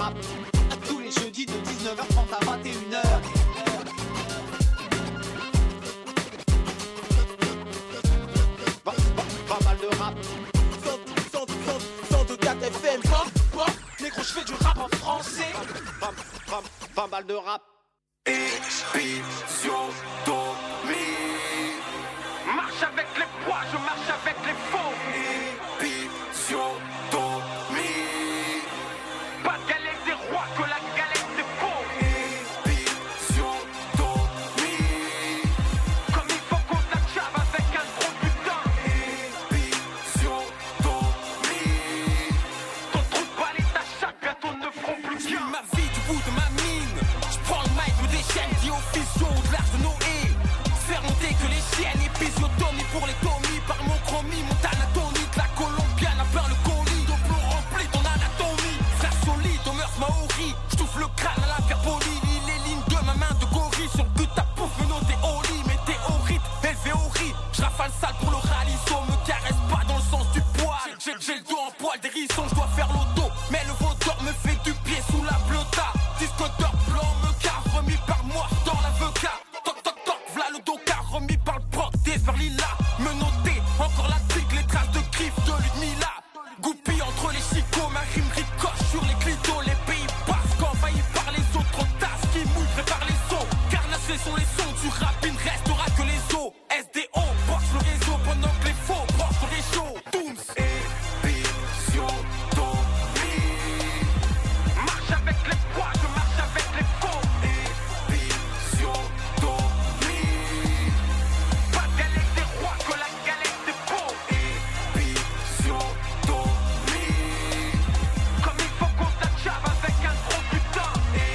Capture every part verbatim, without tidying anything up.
rap. Tous les jeudis de dix-neuf heures trente à vingt et une heures. Pas mal de rap. cent deux quatre F M. Négro, je fais du rap en français. Pas mal de rap. Épisiotomie. Marche avec les poids, je marche avec les faux. Épisiotomie. Pas de galette des rois que la galette des pauvres. Épisiotomie. Comme il faut qu'on s'achave avec un gros putain. Épisiotomie. Ton trou de balle est à chaque, bientôt ne feront plus qu'un. Ma vie du bout de ma mine. J'prends le mic, me déchaîne, dit officio au large de Noé. Faire monter que les chiennes, épisiotomie pour les tomies. Par mon chromie, mon anatomie, la colombienne a peint le colis. De plomb rempli ton anatomie. Frère solide, aux mœurs maoris. J'touffe le crâne à l'hyperbole. Lis les lignes de ma main de gorille. Sur le but ta pouf, me noter au lit. Météorite, élevé au riz. J'rafale sale pour le ralisson. Me caresse pas dans le sens du poil. J'ai, j'ai le dos en poil d'hérisson, j'dois faire l'auto. Mais le vautour me fait du pied sous la bleuta. Disque d'or blanc me cave, remis par moi dans l'avocat. Toc toc toc, v'là le docar, remis par le proc. Des vers lila, me noter, encore la tique, les traces de griffes de Ludmilla. Goupille entre les chicots, ma rime ricoche sur les clitos. Les pays passent, qu'envahis par les autres tasses qui mouillent, prépare les sauts. Carnassés sont les sons du rap, il ne restera que les os. S D O, branche le réseau pendant que les faux branchent le réchaud. Dooms. Épisiotomie. Marche avec les poids, je marche avec les faux. Épisiotomie. Pas de galette des rois que la galette des pauvres. Épisiotomie. Comme il faut qu'on s'achave avec un gros putain.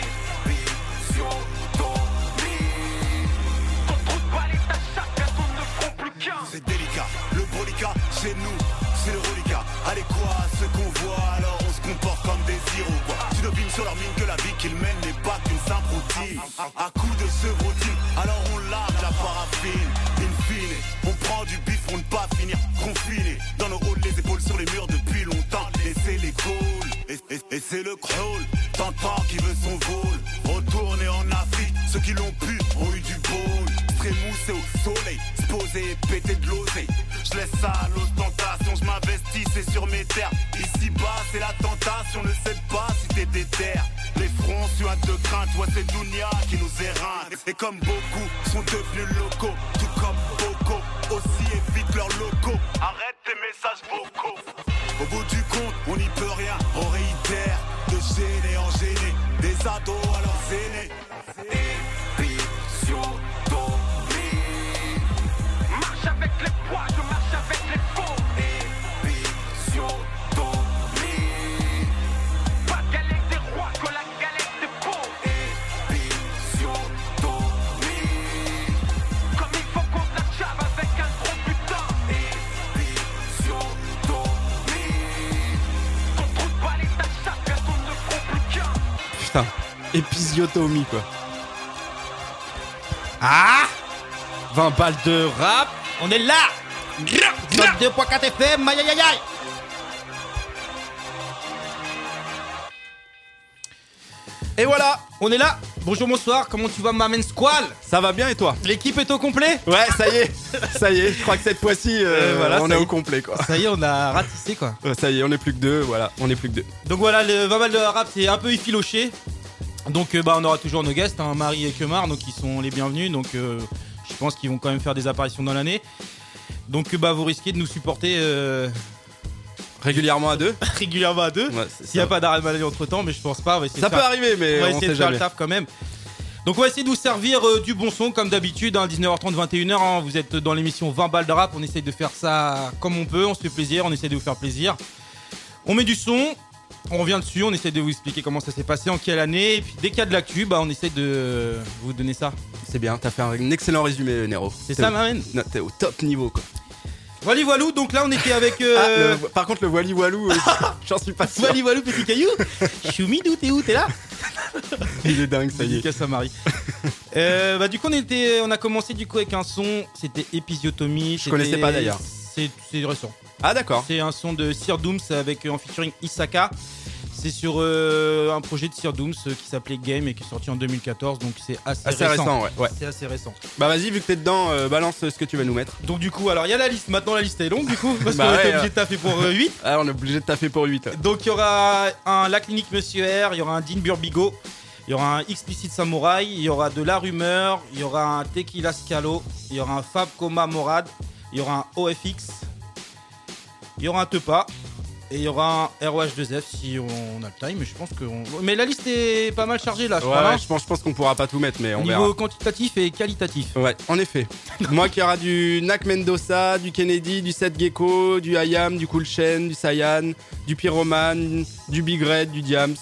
Épisiotomie. Ton trou de balle est à chaque, bientôt ne feront plus qu'un. C'est délicat, le brolica, chez nous, c'est le reliquat. Allez quoi, ce qu'on voit, alors on se comporte comme des héros quoi. Tu devines sur leur mine que la vie qu'ils mènent n'est pas qu'une simple routine. À coup de chevrotine, alors on largue la paraffine. In fine, on prend du bif pour ne pas finir confiné. Dans nos halls, les épaules sur les murs depuis longtemps. Et c'est les calls, et, et, et c'est le crawl. T'entends qui veut son vol. Retourner en Afrique, ceux qui l'ont pu ont eu du bol. Trémoussé au soleil, se poser et péter de l'oseille. Je laisse ça à l'ostentation, je m'investis, c'est sur mes terres. Ici bas, c'est la tentation, ne sais pas si t'es déter. Les fronts suintent de crainte, ouais c'est Dounia qui nous éreinte. Et comme beaucoup sont devenus locaux, tout comme Boko, aussi évite leurs locaux. Arrête tes messages vocaux. Au bout du compte, on n'y peut rien, on réitère. De gêner en gêner, des ados à leurs aînés. Épisiotomie. Marche avec les poids, je marche avec les faux. Épisiotomie. Pas de galette des rois que la galette des pauvres. Épisiotomie. Comme il faut qu'on s'achave avec un gros putain. Épisiotomie. Ton trou de balle est à chaque, bientôt ne feront plus qu'un. Putain, épisiotomie quoi. Ah, vingt balles de rap, on est là. deux point quatre F M, aïe aïe aïe aïe. Et voilà, on est là. Bonjour, bonsoir, comment tu vas ma main squale? Ça va bien et toi? L'équipe est au complet? Ouais, ça y est, ça y est, je crois que cette fois-ci, euh, Euh, voilà, on ça est y au est. complet quoi. Ça y est, on a ratissé quoi. Euh, Ça y est, on est plus que deux, voilà, on est plus que deux. Donc voilà, le vingt balles de rap c'est un peu effiloché. Donc euh, bah on aura toujours nos guests, hein, Marie et Kemar, donc ils sont les bienvenus. Donc euh, je pense qu'ils vont quand même faire des apparitions dans l'année. Donc euh, bah vous risquez de nous supporter euh, Régulièrement à deux. régulièrement à deux. Ouais, c'est S'il n'y a ça. pas d'arrêt de maladie entre temps, mais je pense pas. On va essayer Ça de peut faire... arriver, mais on va on essayer sait de faire jamais. le taf quand même. Donc on va essayer de vous servir euh, du bon son comme d'habitude, hein, dix-neuf heures trente, vingt et une heures. Hein, vous êtes dans l'émission vingt balles de rap. On essaye de faire ça comme on peut. On se fait plaisir. On essaie de vous faire plaisir. On met du son. On revient dessus, on essaie de vous expliquer comment ça s'est passé, en quelle année, et puis dès qu'il y a de l'actu, bah on essaie de vous donner ça. C'est bien, t'as fait un excellent résumé, Nero. C'est T'es ça, au- Marine. Non, t'es au top niveau quoi. Wally Walou, donc là on était avec. Euh... Ah, le- par contre, le Wally Walou, euh, j'en suis pas sûr. Wally Walou, petit caillou. Choumidou, t'es où? T'es là? Il est dingue, ça y est. Dédicace à Marie. euh, bah du coup on était, on a commencé du coup avec un son, c'était Épisiotomie. Je connaissais pas, d'ailleurs. C'est, c'est récent. Ah d'accord. C'est un son de Sir Dooms avec en featuring Isaka. C'est sur euh, un projet de Sir Dooms euh, qui s'appelait Game et qui est sorti en deux mille quatorze, donc c'est assez, Assez récent. récent, ouais, ouais. C'est assez récent. Bah vas-y, vu que t'es dedans, euh, balance ce que tu vas nous mettre. Donc du coup, alors il y a la liste. Maintenant la liste est longue du coup parce Bah qu'on ouais, était obligé euh. de taffer pour euh, huit. Ah, on est obligé de taffer pour huit. Donc il y aura un La Clinique Monsieur R, il y aura un Dean Burbigo, il y aura un Explicit Samouraï, il y aura de La Rumeur, il y aura un Tequila Scalo, il y aura un Fab Coma Morad, il y aura un O F X, il y aura un Tepa et il y aura un R O H deux F si on a le time. Mais je pense que on... mais la liste est pas mal chargée là. Je Ouais, crois, ouais, hein. je pense, je pense qu'on pourra pas tout mettre, mais on Niveau verra. quantitatif et qualitatif. Ouais, en effet. Moi qui aura du Nak Mendoza, du Kennedy, du Seth Gecko, du Ayam, du Cool Chain, du Cyan, du Pyroman, du Big Red, du Diams.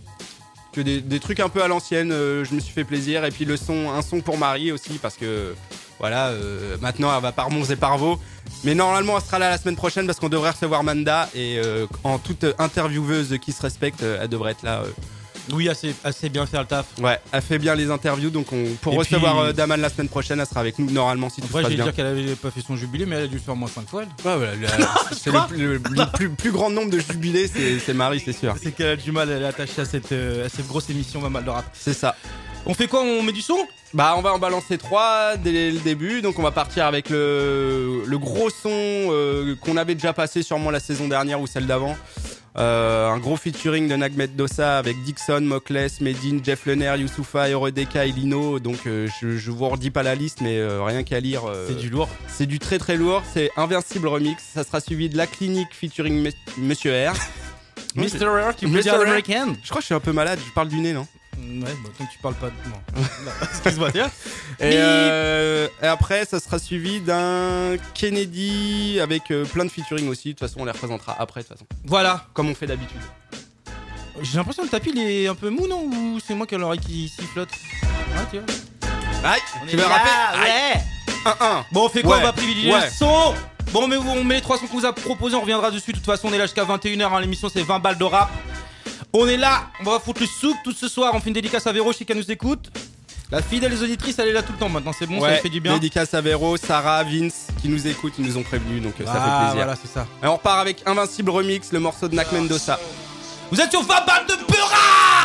Que des, des trucs un peu à l'ancienne, euh, je me suis fait plaisir. Et puis le son, un son pour Marie aussi, parce que voilà, euh, maintenant elle va par Mons et par Vaux. Mais normalement elle sera là la semaine prochaine parce qu'on devrait recevoir Manda. Et euh, en toute intervieweuse qui se respecte, euh, elle devrait être là. Euh. Oui, assez, assez bien faire le taf. Ouais, elle fait bien les interviews, donc on, pour Et recevoir puis- euh, Daman la semaine prochaine, elle sera avec nous normalement si tout se Après, passe j'ai bien. dire qu'elle avait pas fait son jubilé, mais elle a dû le faire moins cinq fois. Elle. Ouais, voilà, le- c'est le, le- le plus, plus grand nombre de jubilés, c'est, c'est Marie, c'est sûr. C'est qu'elle a du mal, elle est attachée à cette, euh, à cette grosse émission Pas mal de rap. C'est ça. On fait quoi? On met du son? Bah, on va en balancer trois dès le début. Donc, on va partir avec le, le gros son euh, qu'on avait déjà passé sûrement la saison dernière ou celle d'avant. Euh, un gros featuring de Nak Mendoza avec Dixon, Mockless, Medine, Jeff Lenner, Youssoufa, Eurodeka et Lino. Donc, euh, je, je vous redis pas la liste, mais euh, rien qu'à lire. euh, C'est du lourd. C'est du très très lourd. C'est Invincible Remix. Ça sera suivi de La Clinique featuring Mes- Monsieur R. Mister R, tu peux Mister dire R. l'américaine? Je crois que je suis un peu malade. Je parle du nez, non? Ouais, bah tant que tu parles pas de. Non. Non, excuse-moi, tiens. Et, euh, et après, ça sera suivi d'un Kennedy avec euh, plein de featuring aussi. De toute façon, on les représentera après, de toute façon. Voilà. Comme on fait d'habitude. J'ai l'impression que le tapis il est un peu mou, non? Ou c'est moi qui ai l'oreille qui sifflote? Ouais, tu vois. Aïe, On tu est veux là, rapper? Aïe. ouais. un un. Bon, on fait quoi? Ouais. On va privilégier Ouais. le son. Bon, mais on met les trois sons qu'on vous a proposés, on reviendra dessus. De toute façon, on est là jusqu'à vingt et une heures. Hein. L'émission, c'est vingt balles de rap. On est là, on va foutre le souk tout ce soir. On fait une dédicace à Véro, qui nous écoute. La fidèle des auditrices, elle est là tout le temps maintenant. C'est bon, ça lui fait du bien. Dédicace à Véro, Sarah, Vince qui nous écoutent, ils nous ont prévenus, donc euh, ça Ah, fait plaisir. voilà, c'est ça. Et on repart avec Invincible Remix, le morceau de Nak Mendoza. Vous êtes sur vingt balles de beurre.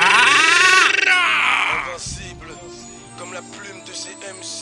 Invincible, comme la plume de ces M C.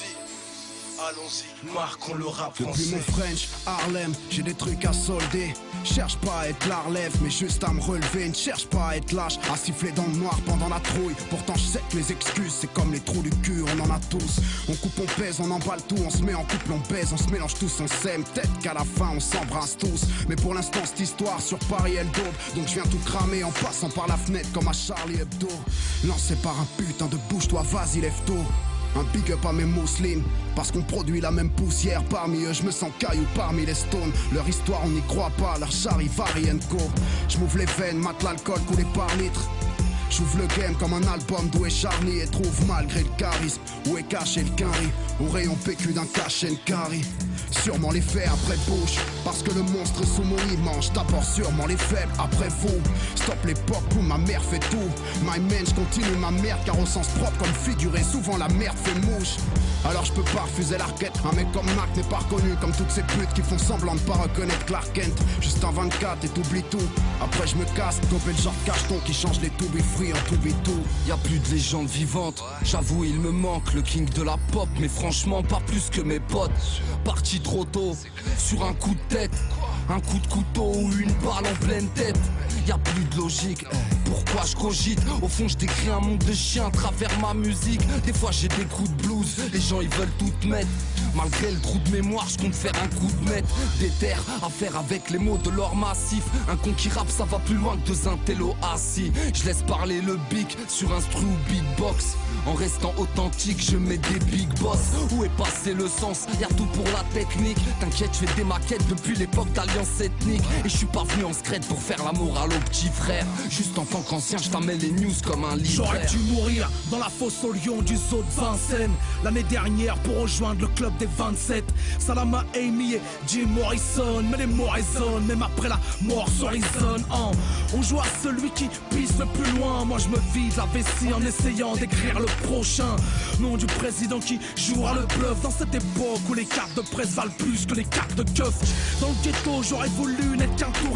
Allons-y, marquons le rap Depuis français. mon French, Harlem, j'ai des trucs à solder. Cherche pas à être la relève, mais juste à me relever. Ne cherche pas à être lâche, à siffler dans le noir pendant la trouille. Pourtant je sais que les excuses, c'est comme les trous du cul, on en a tous. On coupe, on pèse, on emballe tout, on se met en couple, on baise, on se mélange tous, on s'aime. Peut-être qu'à la fin on s'embrasse tous. Mais pour l'instant cette histoire sur Paris elle daube. Donc je viens tout cramer en passant par la fenêtre comme à Charlie Hebdo. Lancé par un putain de bouge-toi, vas-y lève-toi. Un big up à mes mousselines, parce qu'on produit la même poussière. Parmi eux, je me sens caillou parmi les stones. Leur histoire, on n'y croit pas, leur charivari and co. Je m'ouvre les veines, mate l'alcool coulé par litre. J'ouvre le game comme un album d'où est Charlie et trouve malgré le charisme où est caché le carry. Au rayon P Q d'un cachet carry. Sûrement les faits après bouche, parce que le monstre sous mon lit mange d'abord sûrement les faibles après vous. Stop l'époque où ma mère fait tout. My man, je continue ma merde car au sens propre comme figuré, souvent la merde fait mouche. Alors je peux pas refuser la requête. Un mec comme Mac n'est pas reconnu comme toutes ces putes qui font semblant de pas reconnaître Clark Kent. Juste un vingt-quatre et t'oublies tout. Après je me casse, coper le genre de cacheton qui change les to be free en to be tout. Y'a plus de légende vivante, j'avoue il me manque le king de la pop, mais franchement pas plus que mes potes. Parti trop tôt, sur un coup de tête, un coup de couteau ou une balle en pleine tête. Y'a plus de logique, eh, pourquoi je cogite? Au fond je décris un monde de chiens à travers ma musique. Des fois j'ai des coups de blues, les gens ils veulent tout te mettre. Malgré le trou de mémoire, je compte faire un coup de maître. Des terres à faire avec les mots de l'or massif. Un con qui rappe, ça va plus loin que deux intellos assis. Je laisse parler le bic sur instru ou beatbox. En restant authentique, je mets des big boss. Où est passé le sens? Y'a tout pour la technique. T'inquiète, je fais des maquettes depuis l'époque d'Alliance Ethnique. Et je suis pas venu en secret pour faire la morale au petit frère. Juste en tant qu'ancien, je t'amène les news comme un livre. J'aurais dû mourir dans la fosse au lion du zoo de Vincennes l'année dernière pour rejoindre le club des vingt-sept. Salama Amy et Jim Morrison, mais les mots résonnent, même après la mort sur résonne. Oh. On joue à celui qui pisse le plus loin. Moi je me vide la vessie en essayant d'écrire le prochain. Nom du président qui jouera le bluff dans cette époque où les cartes de presse valent plus que les cartes de keuf. Dans le ghetto j'aurais voulu n'être qu'un touriste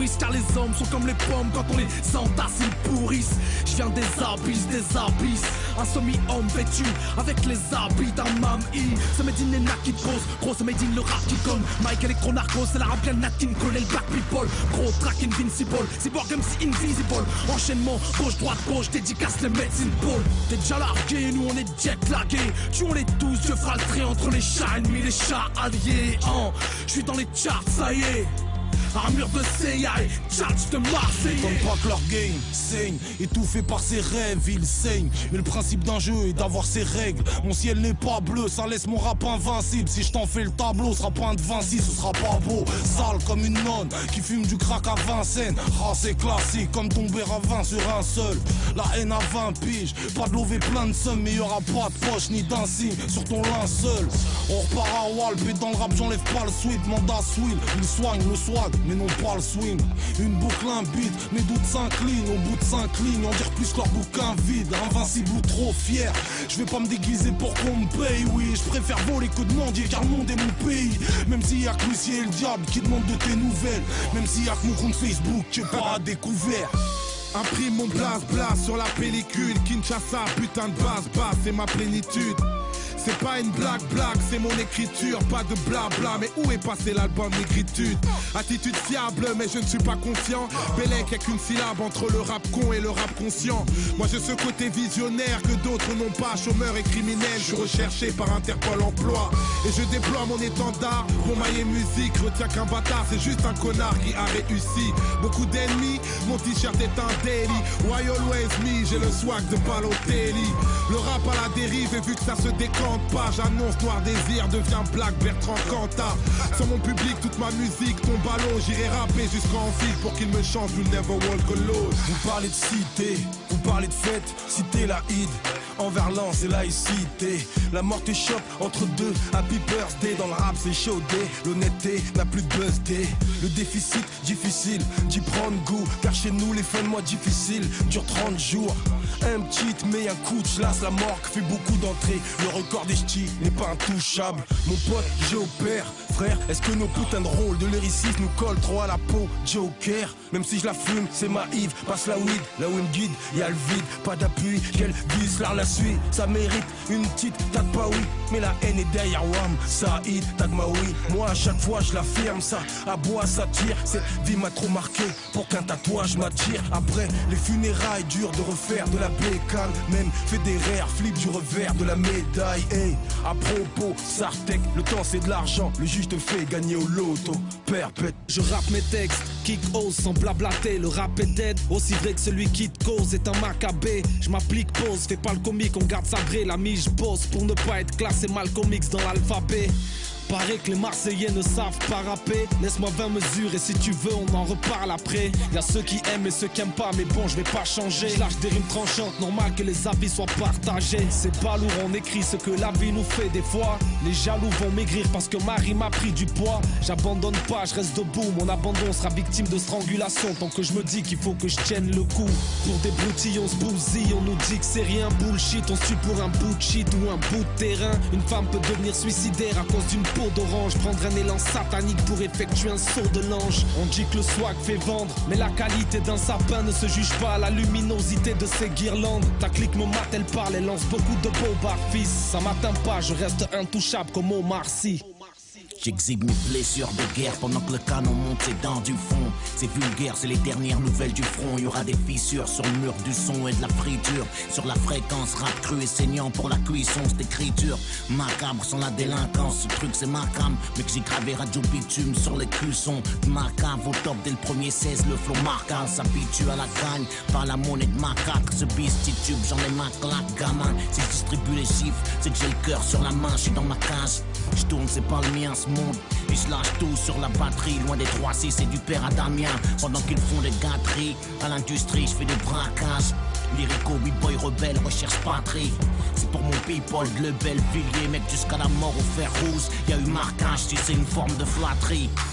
pourrissent car les hommes sont comme les pommes. Quand on les entasse ils pourrissent. Je viens des abysses, des abysses. Un semi-homme vêtu avec les habits d'un mamie. C'est Made in Nena qui pose. Gros c'est Made in le rap qui comme Mike Electro Narco. C'est la rap bien Nat King Cole et le Black People. Gros track invincible. Cyborg M C invisible. Enchaînement gauche droite gauche. Dédicace les médecines pôle. T'es déjà largué, nous on est jet lagués. Tuons-les tous, je ferai le trait entre les chats ennemis, les chats alliés. Hein, je suis dans les charts, ça y est. Armure de C I A, charge de Marseille. Comme pas que leur game saigne, étouffé par ses rêves, ils saignent. Mais le principe d'un jeu est d'avoir ses règles. Mon ciel n'est pas bleu, ça laisse mon rap invincible. Si je t'en fais le tableau, sera pas un de vingt-six, ce sera pas beau. Sale comme une nonne qui fume du crack à Vincennes. Ah c'est classique comme tomber à vingt sur un seul. La haine à vingt piges, pas de lever plein de sommes. Mais y'aura pas de poche ni d'insigne sur ton linceul. On repart à Walp et dans le rap j'enlève pas le sweat. Mandat Swill, il soigne le swag mais non pas le swing. Une boucle, un beat, mes doutes s'inclinent. Au bout de cinq lignes, on dire plus que leur bouquin vide. Invincible ou trop fier, je vais pas me déguiser pour qu'on me paye. Oui, je préfère voler que demander car le monde est mon pays. Même s'il y a que Lucie et le diable qui demandent de tes nouvelles. Même s'il y a que mon compte Facebook qui est pas à découvert. Imprime mon blast blast sur la pellicule. Kinshasa, putain de basse basse, c'est ma plénitude. C'est pas une blague blague, c'est mon écriture. Pas de blabla, mais où est passé l'album Négritude? Attitude fiable, mais je ne suis pas confiant. Bellec y'a qu'une syllabe entre le rap con et le rap conscient. Moi j'ai ce côté visionnaire que d'autres n'ont pas. Chômeur et criminel, je suis recherché par Interpol Emploi. Et je déploie mon étendard pour mailler musique. Retiens qu'un bâtard, c'est juste un connard qui a réussi. Beaucoup d'ennemis, mon t-shirt est un daily. Why always me, j'ai le swag de Balotelli. Le rap à la dérive et vu que ça se décante pas, j'annonce Noir Désir devient Black Bertrand Cantat. Sur mon public, toute ma musique tombe à l'eau. J'irai rapper jusqu'en ville pour qu'il me chante. You'll never walk alone. Vous parlez de cité, vous parlez de fête, cité la Id. Envers l'an, et laïcité. La mort te chope entre deux. Happy birthday, dans le rap c'est chaudé. L'honnêteté n'a plus de birthday. Le déficit difficile d'y prendre goût. Car chez nous les fins de mois difficiles durent trente jours. Un petit mais un coup de chlasse. La morgue fait beaucoup d'entrées. Le record des ch'tis n'est pas intouchable. Mon pote j'opère. Frère, est-ce que nos putains de rôles de lyriciste nous collent trop à la peau? Joker, même si je la fume, c'est ma Yves. Passe la weed, là où il me guide, y'a le vide. Pas d'appui, qu'elle vise, l'art la suit. Ça mérite une petite tag pas oui. Mais la haine est derrière Wam, ça hit, tag ma oui. Moi à chaque fois je l'affirme, ça aboie, ça tire. Cette vie m'a trop marqué pour qu'un tatouage m'attire. Après les funérailles, dur de refaire de la bécane. Même Federer, flip du revers de la médaille. Hey, à propos, Sartek, le temps c'est de l'argent. Le juge te fait gagner au loto, perpète. Je rappe mes textes, kick ose sans blablater. Le rap est dead, aussi vrai que celui qui te cause est un macabé. Je m'applique pause, fais pas le comique, on garde sa vraie. La je bosse pour ne pas être classé Malcolm X dans l'alphabet. Paraît que les Marseillais ne savent pas rapper. Laisse-moi vingt mesures et si tu veux on en reparle après. Y'a ceux qui aiment et ceux qui aiment pas, mais bon je vais pas changer. Je lâche des rimes tranchantes, normal que les avis soient partagés. C'est pas lourd, on écrit ce que la vie nous fait des fois. Les jaloux vont maigrir parce que ma rime a pris du poids. J'abandonne pas, je reste debout. Mon abandon sera victime de strangulation tant que je me dis qu'il faut que je tienne le coup. Pour des broutilles on se bousille, on nous dit que c'est rien. Bullshit, on se tue pour un bout de shit ou un bout de terrain. Une femme peut devenir suicidaire à cause d'une peau d'orange. Prendre un élan satanique pour effectuer un saut de l'ange. On dit que le swag fait vendre, mais la qualité d'un sapin ne se juge pas à la luminosité de ses guirlandes. Ta clique me mate, elle parle, elle lance beaucoup de beaux bar-fils. Ça m'atteint pas, je reste intouchable comme Omar Sy. J'exhibe mes blessures de guerre pendant que le canon monte ses dents du fond. C'est vulgaire, c'est les dernières nouvelles du front. Il y aura des fissures sur le mur du son et de la friture. Sur la fréquence, rap cru et saignant pour la cuisson, cette écriture macabre sans la délinquance. Ce truc c'est ma cam, mais que j'ai gravé radio bitume sur les cuissons. Macabre au top dès le premier seize, le flow marquant s'habitue à la gagne par la monnaie de macaque. Ce beast tube, j'en ai ma claque, gamin. Si je distribue les chiffres, c'est que j'ai le cœur sur la main, je suis dans ma cage. Je tourne, c'est pas le mien ce monde. Et je lâche tout sur la batterie, loin des trois six et du père Adamien. Pendant qu'ils font des gâteries, à l'industrie je fais des braquages. Lyrico, b-boy rebelle, recherche patrie. C'est pour mon people, le Bellevilliers, mec jusqu'à la mort au fer rouge. Y'a eu marquage, tu sais, une forme de flatterie.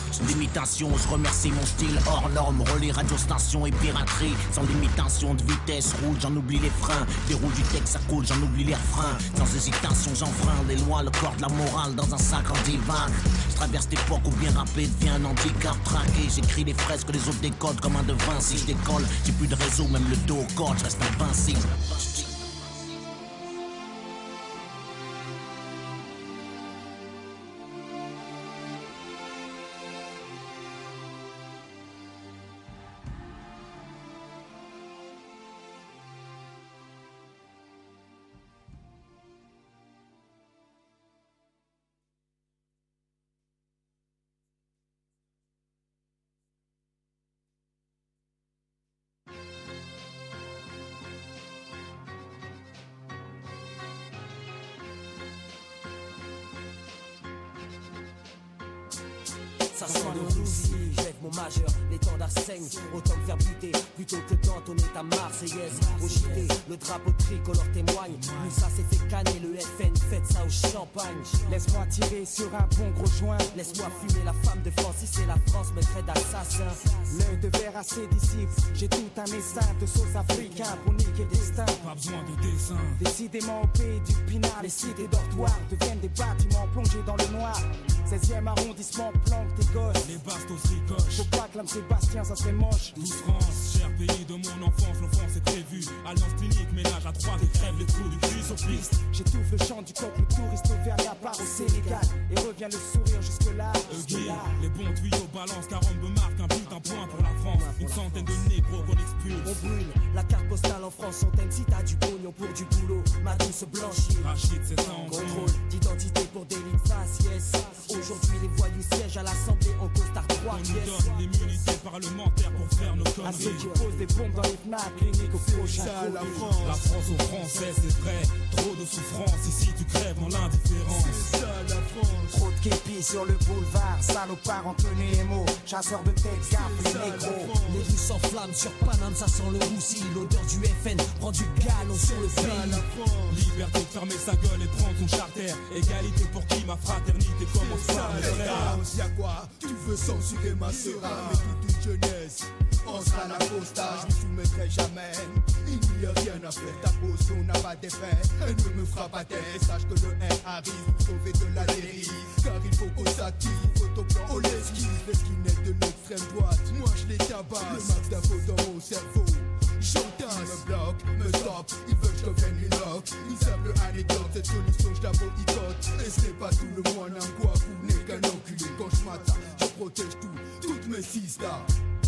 Sans limitation, je remercie mon style hors norme. Relais, radio, station et piraterie. Sans limitation de vitesse, roule, j'en oublie les freins. Déroule du texte, ça coule, j'en oublie les refrains. Sans hésitation, j'enfreins les lois, le corps de la morale dans un sac en divan. Je traverse l'époque où bien rapper devient un handicap traqué. J'écris les phrases que les autres décodent comme un de Vinci. Je décolle, j'ai plus de réseau, même le dos au corps, je reste invincible. Ça sent le roussi, jette mon majeur, l'étendard saigne. Autant me faire buter, plutôt que d'entonner ta marseillaise. Au J T, le drapeau tricolore témoigne. Nous ça s'est fait canner, le F N, faites ça au champagne. Laisse-moi tirer sur un bon gros joint. Laisse-moi fumer la femme de Francis et la France me traite d'assassin. L'œil de verre à ses disciples, j'ai tout un essaim de sauce africain pour niquer le destin. Pas besoin de dessin. Décidément au pays du Pinard, les cités dortoirs deviennent des bâtiments plongés dans le noir. seizième arrondissement planque tes gosses. Les bastos ricochent. Faut pas que l'âme Sébastien, ça serait moche. douze France, cher pays de mon enfance, l'enfance est prévue. Alliance clinique, ménage à trois, des crèves, les trous du cul sur piste. J'étouffe le chant du coq, le touriste auvergnat part au Sénégal. Et revient le sourire jusque-là. Jusque les bons tuyaux balancent, quarante me marque un but, un point pour la France. Une centaine de négros qu'on expulse. On brûle la carte postale en France, centaine si t'as du pognon pour du boulot. Ma douce blanchie. Rachid, c'est ça en contrôle d'identité pour délit de faciès. Aujourd'hui les voyous siègent à l'Assemblée en costard trois on pièces. nous donne l'immunité parlementaire pour faire nos conneries. À ceux qui posent des bombes dans les Fnac, clinique au prochain. Ça, la France. La France aux Français, c'est vrai. Trop de souffrance, ici tu crèves dans l'indifférence. C'est ça la France. Trop de képis sur le boulevard, salopard en tenue émo. Chasseur de tête, gaffe, les négros. Les rues s'enflamment sur Paname, ça sent le roussi. L'odeur du F N prend du galon sur le pays. Liberté de fermer sa gueule et prendre son charter. Égalité pour qui ma fraternité commence par le frère. Y'a quoi? Tu veux censurer ma sœur, mais toute une jeunesse. On sera la postage, je ne soumettrai jamais. Il n'y a rien à faire, ta position n'a pas d'effet. Elle ne me fera pas taire, sache que le R arrive pour sauver de la dérive. Car il faut qu'on s'active, autoblanc, on l'esquive. L'esquinette de l'extrême droite, moi je les tabasse. Le max d'infos dans mon cerveau. Chantage me bloque, me stoppe, ils veulent que je devienne une loque. Une simple anecdote, cette solution je la boycotte. Et ce n'est pas tout le moine en quoi vous n'êtes qu'un enculé. Quand je m'attaque, je protège tout, toutes mes sisters.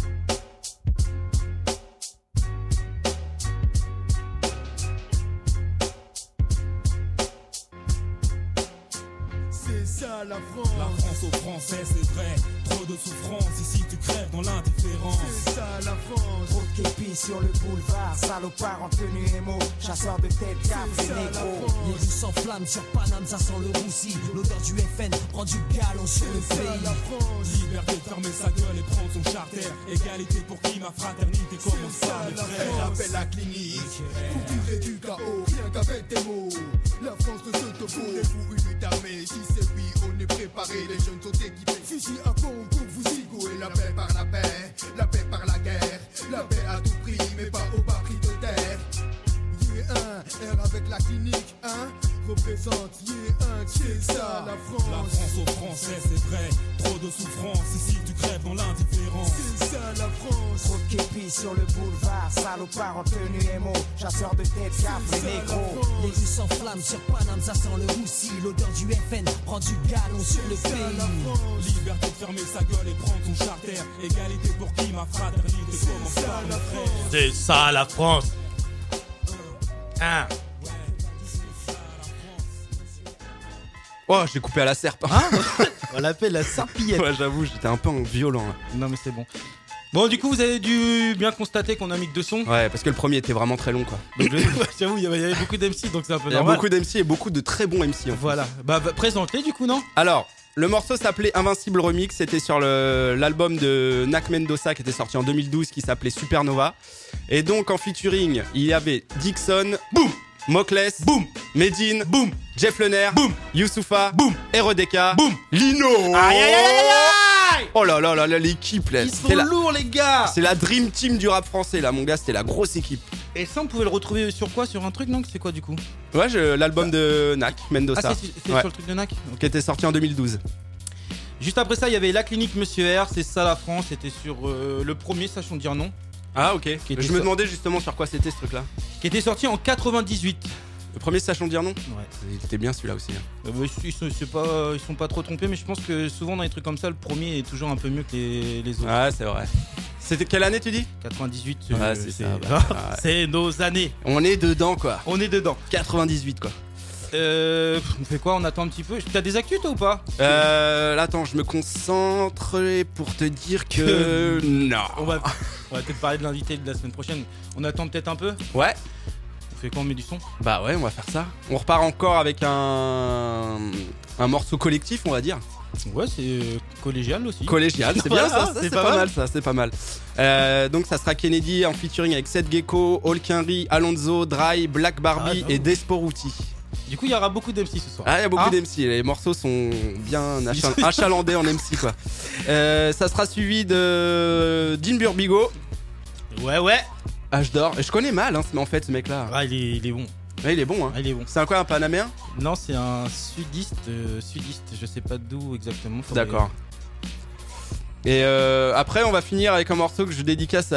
C'est ça la France. La France aux Français, c'est vrai. Trop de souffrance, ici tu crèves dans l'indifférence. C'est ça la France. Trop de képis sur le boulevard, salopard en tenue émo. Chasseur de tête, gaffe, les négros. Les rues s'enflamment sur Paname, ça sent le roussi. L'odeur du F N prend du galon sur le pays. La France. Liberté de fermer sa gueule et prendre son charter. Égalité pour qui ma fraternité commence par les frères. J'appelle la clinique pour tirer du chaos, rien qu'avec des mots. La France de ce topo, vous une lutte armée. Si c'est oui, on est préparé, les jeunes sont équipés. Fusil à pompe pour vous zigouer. La paix par la paix, la paix par la guerre. La paix à tout prix, mais pas au bas prix de terre. Yeah, un, R avec la clinique, hein. Représente, yeah, un, c'est ça la France. La France aux Français, c'est vrai. Trop de souffrance, ici tu crèves dans l'indifférence. C'est ça la France. Trop de képis sur le boulevard, salopard en tenue émo. Chasseur de tête, gaffe, les négros. Les rues s'enflamment sur Paname, ça sent le roussi. L'odeur du F N prend du galon sur le pays. Liberté de fermer sa gueule et prendre son charter. Égalité pour qui ma fraternité commence par le frère. C'est ça la France. Ah. Oh, j'ai coupé à la serpe. Hein on l'appelle la serpillette. Ouais, j'avoue, j'étais un peu en violent là. Non, mais c'est bon. Bon, du coup, vous avez dû bien constater qu'on a mis que deux sons. Ouais, parce que le premier était vraiment très long, quoi. Donc, j'avoue, il y avait beaucoup d'M C, donc c'est un peu normal. Il y a normal. beaucoup d'M C et beaucoup de très bons M C. En voilà. Bah, bah présente-les, du coup, non? Alors, le morceau s'appelait Invincible Remix. C'était sur le, l'album de Nak Mendoza qui était sorti en deux mille douze, qui s'appelait Supernova. Et donc, en featuring, il y avait Dixon, boum, Mockless, boum, Medine, boum, Jeff Lenner, boum, Youssoupha, boum, R E D K, boum, Lino. Aïe aïe aïe aïe aïe. Oh là là là là, l'équipe là. Ils sont C'était la- lourds, les gars. C'est la dream team du rap français là, mon gars, c'était la grosse équipe. Et ça, on pouvait le retrouver sur quoi? Sur un truc, non? C'est quoi du coup? Ouais, je- l'album de Nak, Mendoza. Ah, c'est c'est Ouais. sur le truc de Nak? Qui était sorti en deux mille douze. Juste après ça, il y avait La Clinique Monsieur R, c'est ça la France, c'était sur euh, le premier, sachant dire non. Ah ok. Qui était Je me so- demandais justement sur quoi c'était ce truc là. Qui était sorti en quatre-vingt-dix-huit. Le premier sachant dire non. Ouais. C'était bien celui-là aussi. hein. Euh, bah, ils, sont, c'est pas, ils sont pas trop trompés, mais je pense que souvent dans les trucs comme ça, le premier est toujours un peu mieux que les, les autres. Ouais, c'est vrai. C'était quelle année tu dis? quatre-vingt-dix-huit, Ouais, euh, c'est c'est ça, bah, ouais. c'est nos années. On est dedans quoi. On est dedans. quatre-vingt-dix-huit quoi. Euh, on fait quoi? On attend un petit peu. T'as des actus toi ou pas? Euh, là, attends, je me concentre pour te dire que non. On va, on va peut-être parler de l'invité de la semaine prochaine. On attend peut-être un peu. Ouais. On fait quoi? On met du son? Bah ouais, on va faire ça. On repart encore avec un un morceau collectif, on va dire. Ouais, c'est euh, collégial aussi. Collégial, c'est bien Voilà, ça, ça, c'est pas, mal ça, c'est pas mal. Euh, donc ça sera Kennedy en featuring avec Seth Gecko, Holkinry, Alonso, Dry, Black Barbie Ah, et Desporuti. Du coup, il y aura beaucoup d'M C ce soir. Ah, il y a beaucoup Hein d'M C, les morceaux sont bien achal- achalandés en M C quoi. Euh, ça sera suivi de Dean Burbigo. Ouais, ouais. H d'or. Et je connais mal, hein, mais en fait, ce mec-là. Ah, il est, il est bon. Ouais, il est bon, hein. Ah, il est bon. C'est un quoi, un panaméen? Non, c'est un sudiste, euh, sudiste. Je sais pas d'où exactement. faudrait- D'accord. Et euh, après, on va finir avec un morceau que je dédicace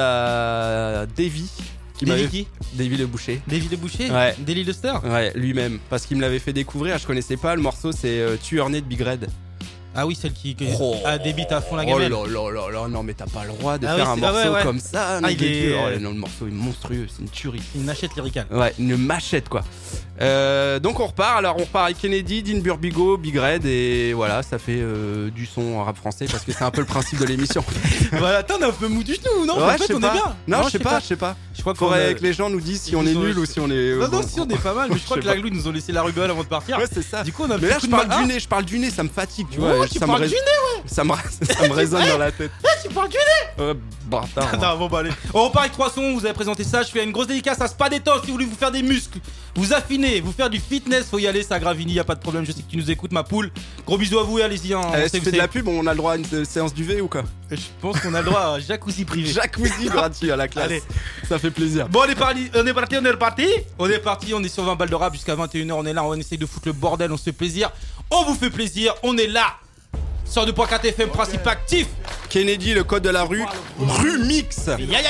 à Davy. Qui Davy m'avait- qui Davy le Boucher. Davy le Boucher. Ouais. Davy le Star. Ouais, lui-même. Parce qu'il me l'avait fait découvrir, je connaissais pas. Le morceau, c'est euh, Tueur né de Big Red. Ah oui, celle qui, qui Oh. a débite à fond la Oh gamelle. là là là là, non mais t'as pas le droit de Ah faire oui, un c'est- morceau ah ouais, ouais. comme ça. Ah, non, il est- oh, non, le morceau est monstrueux, c'est une tuerie. Une machette lyricale. Ouais, une machette quoi. Euh, donc on repart, alors on repart avec Kennedy, Dean Burbigo, Big Red et voilà, ça fait euh, du son en rap français parce que c'est un peu le principe de l'émission. Voilà, attends, on est un peu mou du genou, non? Ouais, En je fait, sais on pas. est bien. Non, je sais pas, je sais pas. Je crois qu'on Faudrait a- que les gens nous disent si Ils on nous est ont- nul ou si on est. Non, non, bon. si on est pas mal, mais je crois Je que sais la glue nous ont laissé la rugole avant de partir. Ouais, c'est ça. Du coup, on a Mais un là, petit je coup de parle mal- du hein nez, je parle du nez, ça me fatigue, tu Oh, vois. tu ça parles me du nez, ouais. Ça me, ça me résonne dans la tête. Eh, tu parles du nez. Ouais, bâtard. Attends, bon, bah allez. On repart avec trois sons, vous avez présenté ça. Je fais une grosse dédicace à Spadetto. Si vous voulez vous faire des muscles, vous affiner, vous faire du fitness, faut y aller. Ça Gravini, y a pas de problème. Je sais que tu nous écoutes, ma poule. Gros bisous à vous et allez-y. Hein. On Eh, sait si tu où fais de c'est. la pub, on a le droit à une sé- séance du V ou quoi? Je pense qu'on a le droit à un jacuzzi privé. Jacuzzi gratuit à la classe. Allez. Ça fait plaisir. Bon, on est parti, on est parti, on est reparti. On est parti, on est sur vingt balles de rap jusqu'à vingt et une heures. On est là, on essaye de foutre le bordel, on se fait plaisir. On vous fait plaisir, on est là. Sur deux point quatre F M, principe actif. Kennedy, le code de la rue. Rue Mix. Ya, ya, ya.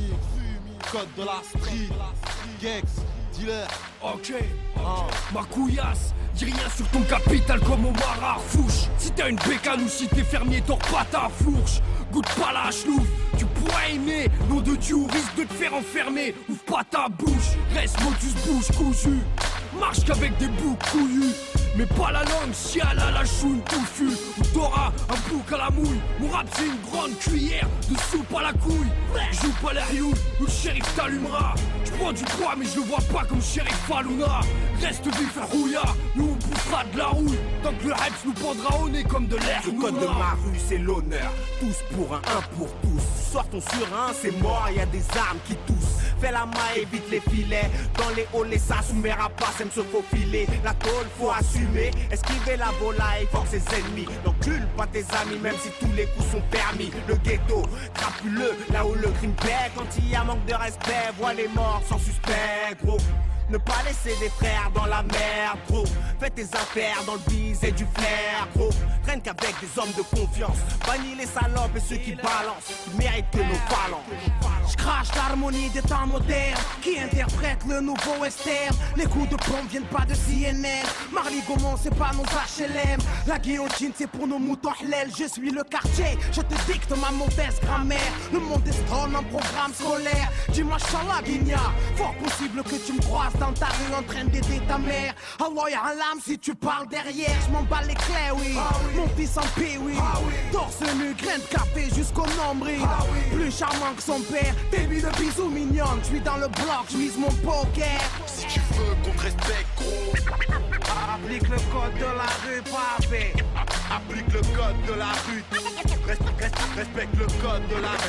Code de la street, Gex, dealer. Ok, ma couillasse, dis rien sur ton capital comme au Marafouche. Si t'as une bécane ou si t'es fermier, t'auras pas ta fourche. Goûte pas la chlouf, tu pourrais aimer. Nom de Dieu, risque de te faire enfermer. Ouvre pas ta bouche, reste motus bouche cousu. Marche qu'avec des boucs couillus. Mais pas la langue, chiale à la choune touffue. Ou t'auras un bouc à la mouille. Mon rap c'est une grande cuillère de soupe à la couille. Joue pas les rioux, ou le shérif t'allumera. Je prends du poids mais je le vois pas comme shérif Faluna. Reste vif à rouilla, nous on poussera de la rouille. Tant que le hype nous pendra au nez comme de l'air. Le code de ma rue c'est l'honneur. Tous pour un, un pour tous. Sortons sur un, c'est mort, y a des armes qui toussent. Fais la main, évite les filets. Dans les halls, les sas ou mes rapaces aiment se faufiler. La tôle, faut assumer. Esquiver la volaille, fuck ses ennemis. N'encule pas tes amis, même si tous les coups sont permis. Le ghetto, crapuleux, là où le crime paie. Quand il y a manque de respect, vois les morts sans suspect, gros. Ne pas laisser des frères dans la merde, gros. Fais tes affaires dans le bise et du flair, gros. Traîne qu'avec des hommes de confiance. Bannis les salopes et ceux qui balancent, qui méritent que nos phalanges. J'crache l'harmonie des temps modernes qui interprète le nouveau western. Les coups de pompe viennent pas de C N N. Marley Gaumont c'est pas nos H L M. La guillotine c'est pour nos moutons hlel. Je suis le quartier, je te dicte ma modeste grammaire. Le monde est strong en programme scolaire. Dis-moi Inch'Allah Guigna, fort possible que tu me croises dans ta rue en train d'aider ta mère. Allah ya alam si tu parles derrière. Je m'en bats les clés oui, ah oui. Mon fils en paix oui, ah oui. Torse nu, grain de café jusqu'au nombril, ah oui. Plus charmant que son père. Début de bisous mignonnes, je suis dans le bloc, je mise mon poker. Si tu veux qu'on te respecte, gros, applique le code de la rue, papé. Applique le code de la rue. Reste, reste, respecte le code de la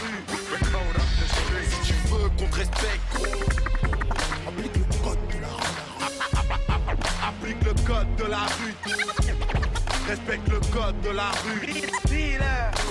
rue. Si tu veux qu'on te respecte, gros, applique le code de la rue. Applique le code de la rue. Respecte le code de la rue.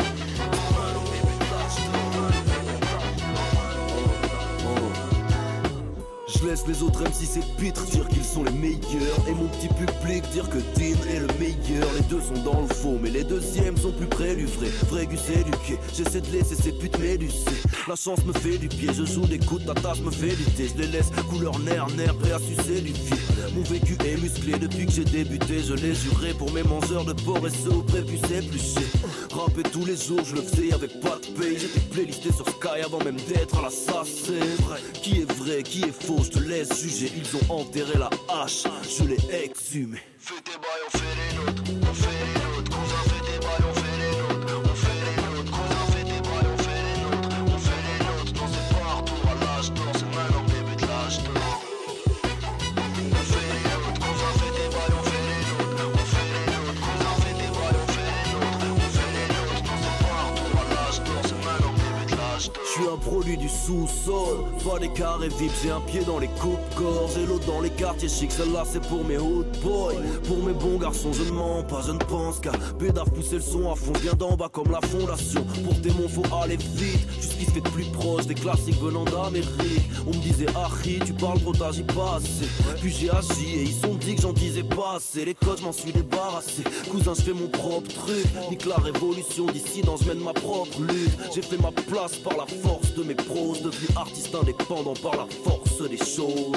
Je laisse les autres M C s'épitre, dire qu'ils sont les meilleurs. Et mon petit public dire que Dean est le meilleur. Les deux sont dans le faux, mais les deuxièmes sont plus près du vrai. Vrai gus éduqué, j'essaie de laisser ces putes m'élucer. La chance me fait du pied, je joue des coups, ta tâche me fait lutter. Je les laisse couleur nerf, nerf, prêt à sucer du pied. Mon vécu est musclé depuis que j'ai débuté. Je l'ai juré pour mes mangeurs de porc et ceux au prépuce épluché. Rapper tous les jours, je le faisais avec pas de paye. J'étais playlisté sur Sky avant même d'être à la S A C. Qui est vrai, qui est faux, je te laisse juger. Ils ont enterré la hache, je l'ai exhumé. Fais tes bails, on fait les nôtres, on fait les nôtres. Cousin, fais tes bails, on fait les nôtres, on fait les nôtres. Cousin, fais tes bails, on fait les nôtres, on fait les nôtres. Dans ces partout à l'âge d'or, c'est maintenant bébé de l'âge d'or. On fait les nôtres, cousin, fais tes bails, on fait les nôtres, on fait les nôtres. Cousin, fais tes bails, on fait les nôtres, on fait les nôtres. Dans ces partout à l'âge d'or, c'est maintenant bébé de l'âge d'or. Je suis un produit du sous-sol, pas des carrés vips, j'ai un pied dans les coupes-gorge et l'autre dans les quartiers chics, celle-là c'est pour mes hot boys. Pour mes bons garçons, je ne mens pas, je ne pense qu'à Bédaf pousser le son à fond, viens d'en bas comme la fondation. Pour tes mots faut aller vite, jusqu'il se fait plus proche des classiques venant d'Amérique. On me disait Harry, tu parles trop, t'agis pas assez. Puis j'ai agi et ils sont dit que j'en disais pas assez. Les codes, je m'en suis débarrassé. Cousin, je fais mon propre truc, nique la révolution d'ici, dans je mène ma propre lutte. J'ai fait ma place par la force cause de mes pros, devenu artiste indépendant par la force des choses.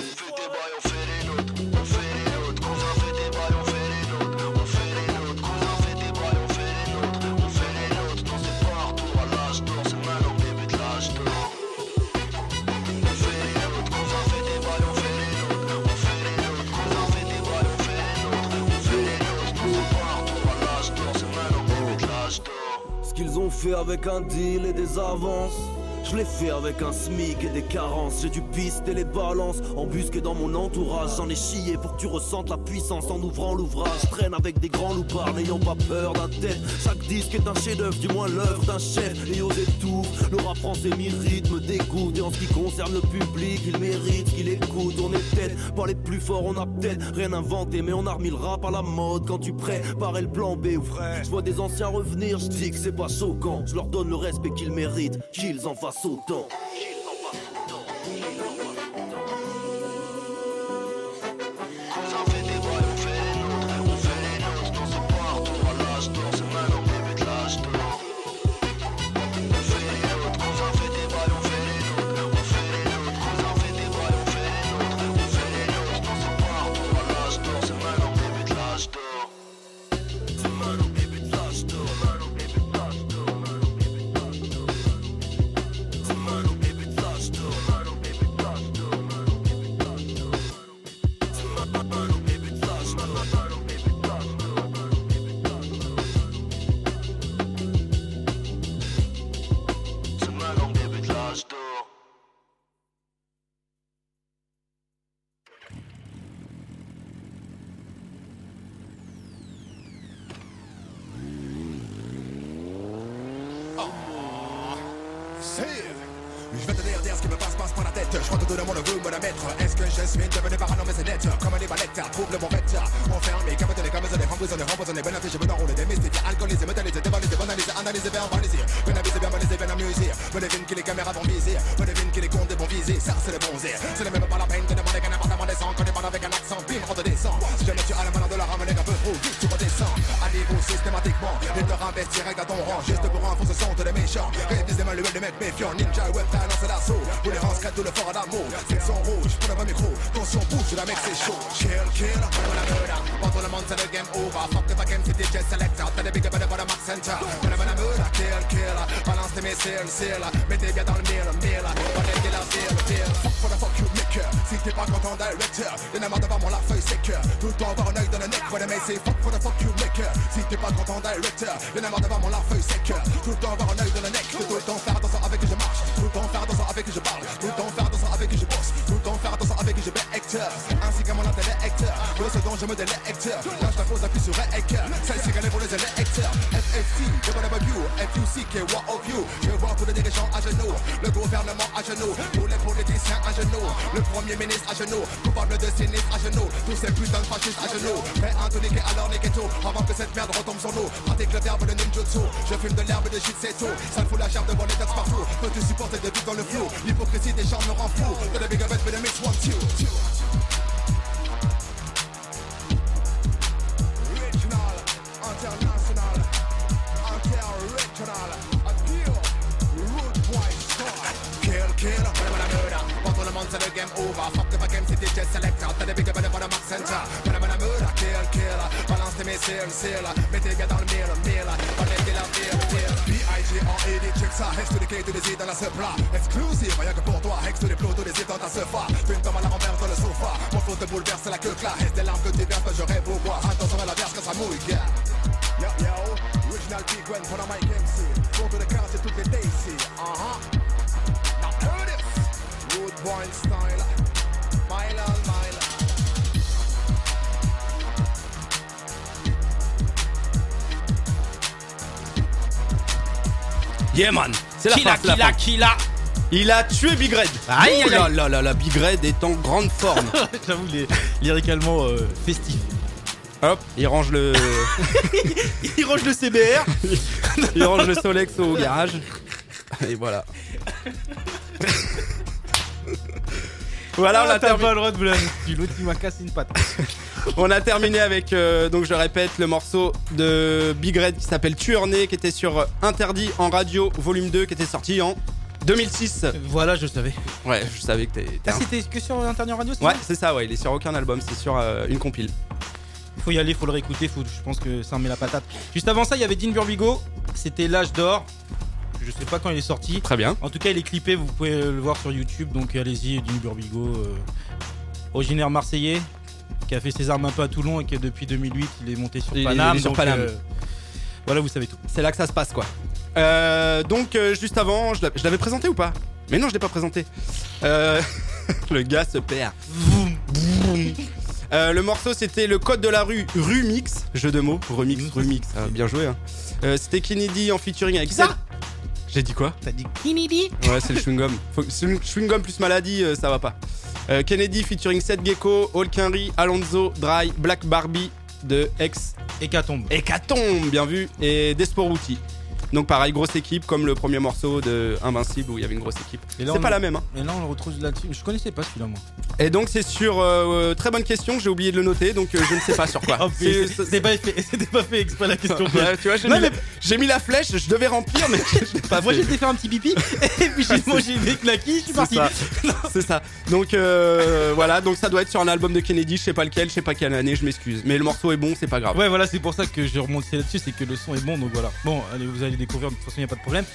Ce qu'ils ont fait avec un deal et des avances, je l'ai fait avec un smic et des carences. J'ai dû pister les balances, embusqué dans mon entourage. J'en ai chié pour que tu ressentes la puissance en ouvrant l'ouvrage. Je traîne avec des grands loupards, n'ayant pas peur d'un tête. Chaque disque est un chef-d'œuvre, du moins l'œuvre d'un chef. Et aux étouffes, le rap français m'irrite, me dégoûte. Et en ce qui concerne le public, il mérite qu'il écoute. On est peut-être pas les plus forts, on a peut-être rien inventé, mais on a remis le rap à la mode. Quand tu préparais le plan B ou frère, je vois des anciens revenir, je dis que c'est pas choquant. Je leur donne le respect qu'ils méritent, qu'ils en fassent autant. Je vais te dire, dire ce qui me passe, passe par la tête. Je crois que tout le monde veut me la mettre. Est-ce que je suis devenu parano, mais c'est net. Comme les ballettes, trouve le bon bête. Enfermé, capoté, comme ça, les rempoisonnés, rempoisonnés, ben affiché, ben enroulé, démystifié, alcoolisé, métallisé, dévalisé, banalisé, analysé, verbalisé. Ben avisé, bien balisé, ben amusé. Me devine que les caméras vont viser. Me devine que les comptes vont viser. Ça, c'est le bronzé. Ce n'est même pas la peine de demander qu'un appartement descend. Quand on avec un accent, bim, on te descend. Si jamais tu as la main de la ramener un peu trop vite, tu redescends. À niveau systématiquement. Et te rabaisse direct à ton rang. Juste pour un faux, ce sont des méchants. Révise des manuels, des mecs méfiants. Ninja, web, talent, c'est l'assaut. Pour les rangs, tout le fort à l'amour. C'est son rouge, pour le vrai micro. Tension bouge, la mec c'est chaud. Kill, kill, when I murder. Pas tout le monde, c'est le game over. Fuck the game, c'est D J Selector. T'as des big up, pas de Max Center. When I murder, kill, kill. Balance tes missiles, seal. Mettez bien dans le mille, mille. Balance de la ville, ville. Fuck for the fuck you maker. Si t'es pas content, directeur. Y'en a marre de voir mon la feuille sec. Tout le temps avoir un œil dans le neck. When I may say fuck for the fuck you maker. Si t'es pas content, directeur. Y'en a marre de voir mon la feuille sec. Tout le temps avoir un œil dans le neck. Tout le temps faire attention avec que je marche. Tout le temps faire attention avec que je parle. Tout le temps faire attention avec que je bosse. Tout le temps faire attention avec que je vais acteur. Ainsi qu'à mon intellect. Le second je me délecte. Là je t'impose appuie sur rec. Celle-ci galère pour les électeurs. F F C, je vois W, F U C, K, what of you. Je veux voir tous les dirigeants à genoux. Le gouvernement à genoux. Tous les politiciens à genoux. Le premier ministre à genoux. Coupable de sinistre à genoux. Tous ces putains de fascistes à genoux. Mais un tout niqué alors niqué tout. Avant que cette merde retombe sur nous. Pratique le verbe de ninjutsu. Je fume de l'herbe de shit c'est tout. Ça me fout la chair devant les têtes partout. Peux-tu supporter des buts dans le flou? L'hypocrisie des gens me rend fou. De la big up with the mix one two. Regional, international, inter-regional. A pure root boy star. Kill, kill, when I murder. Pas tout le monde c'est le game over. Fuck the game c'est D J Selector. T'as des big up with the Max Center. When I murder, kill, kill. Balance tes missiles, seal. Mettez bien dans le mille, mille. Balance de la ville, ville. B I G en E D, check ça. Hex to the K to the Z dans la supply. Exclusive, rien que pour toi. Hex to the flow, to the Z dans ta sofa. Une tombe à la renverse dans le sofa. Mon flow te bouleverse, la queue claire. Reste des larmes que tu verses, je rêve au bois. Attention à la verse que ça mouille, gars. Yo, yo, original P. Gwen pour la Mike M C. Pour tout le cas, c'est toutes les Daisy. Uh-huh. Now heard it. Rude boy style. Mile on mile. Yeah man, c'est la Killa, fin, c'est la Killa, fin. Killa. Il a tué Big Red. Aïe, aïe, Oh là aïe. là là là, Big Red est en grande forme. J'avoue, les lyricalement euh, festif. Hop, il range le. Il range le C B R. Il range le Solex au garage. Et voilà. Voilà, on a Ah, t'as terminé. pas le droit de blâmer. L'autre il m'a cassé une patte. On a terminé avec, euh, donc je répète, le morceau de Big Red qui s'appelle Tueur Né, qui était sur Interdit en radio, volume deux, qui était sorti en deux mille six. Voilà, je le savais. Ouais, je savais que t'es. t'es Ah, un- c'était que sur Intérieur Radio, c'est Ouais, ça c'est ça, ouais. Il est sur aucun album, c'est sur euh, une compile. Faut y aller, faut le réécouter, faut, je pense que ça en met la patate. Juste avant ça, il y avait Dean Burbigo, c'était L'âge d'or. Je sais pas quand il est sorti. Très bien. En tout cas, il est clippé, vous pouvez le voir sur YouTube, donc allez-y, Dean Burbigo, euh, originaire marseillais, qui a fait ses armes un peu à Toulon et qui depuis deux mille huit, il est monté sur Il est- Paname. il est sur donc, Paname. euh, voilà, vous savez tout. C'est là que ça se passe, quoi. Euh, donc, euh, juste avant, je l'a- je l'avais présenté ou pas? Mais non, je l'ai pas présenté. Euh, le gars se perd. Euh, le morceau, c'était le code de la rue Rumix, jeu de mots, remix, remix, ah, bien joué. Hein. Euh, c'était Kennedy en featuring avec ça. J'ai dit quoi? T'as dit Kennedy? Ouais, c'est le chewing-gum. Faut- c'est le chewing-gum plus maladie, euh, ça va pas. Euh, Kennedy featuring Seth Gecko, Hulkenry, Alonso, Dry, Black Barbie de X. Hécatombe. Hécatombe, bien vu. Et Desporuti. Donc pareil, grosse équipe, comme le premier morceau de Invincible où il y avait une grosse équipe. Et là, C'est on- pas la même, hein. Et là, on le retrouve là-dessus. Je connaissais pas celui-là, moi. Et donc c'est sur euh, très bonne question, j'ai oublié de le noter, donc euh, je ne sais pas sur quoi. Oh, C'est- c'est- C'était pas, fait- c'était pas fait exprès la question. Ouais, tu vois, j'ai Non, mis, mais- la- j'ai mis la flèche, je devais remplir, mais je l'ai pas Moi, fait. j'étais faire un petit pipi et puis j'ai mangé des claquis, je suis C'est parti. ça. C'est ça. Donc euh, voilà, donc ça doit être sur un album de Kennedy, je sais pas lequel, je sais pas quelle année, je m'excuse. Mais le morceau est bon, c'est pas grave. Ouais, voilà, c'est pour ça que je remonte là-dessus, c'est que le son est bon, donc voilà. Bon, allez, vous allez découvrir, de toute façon, y a pas de problème.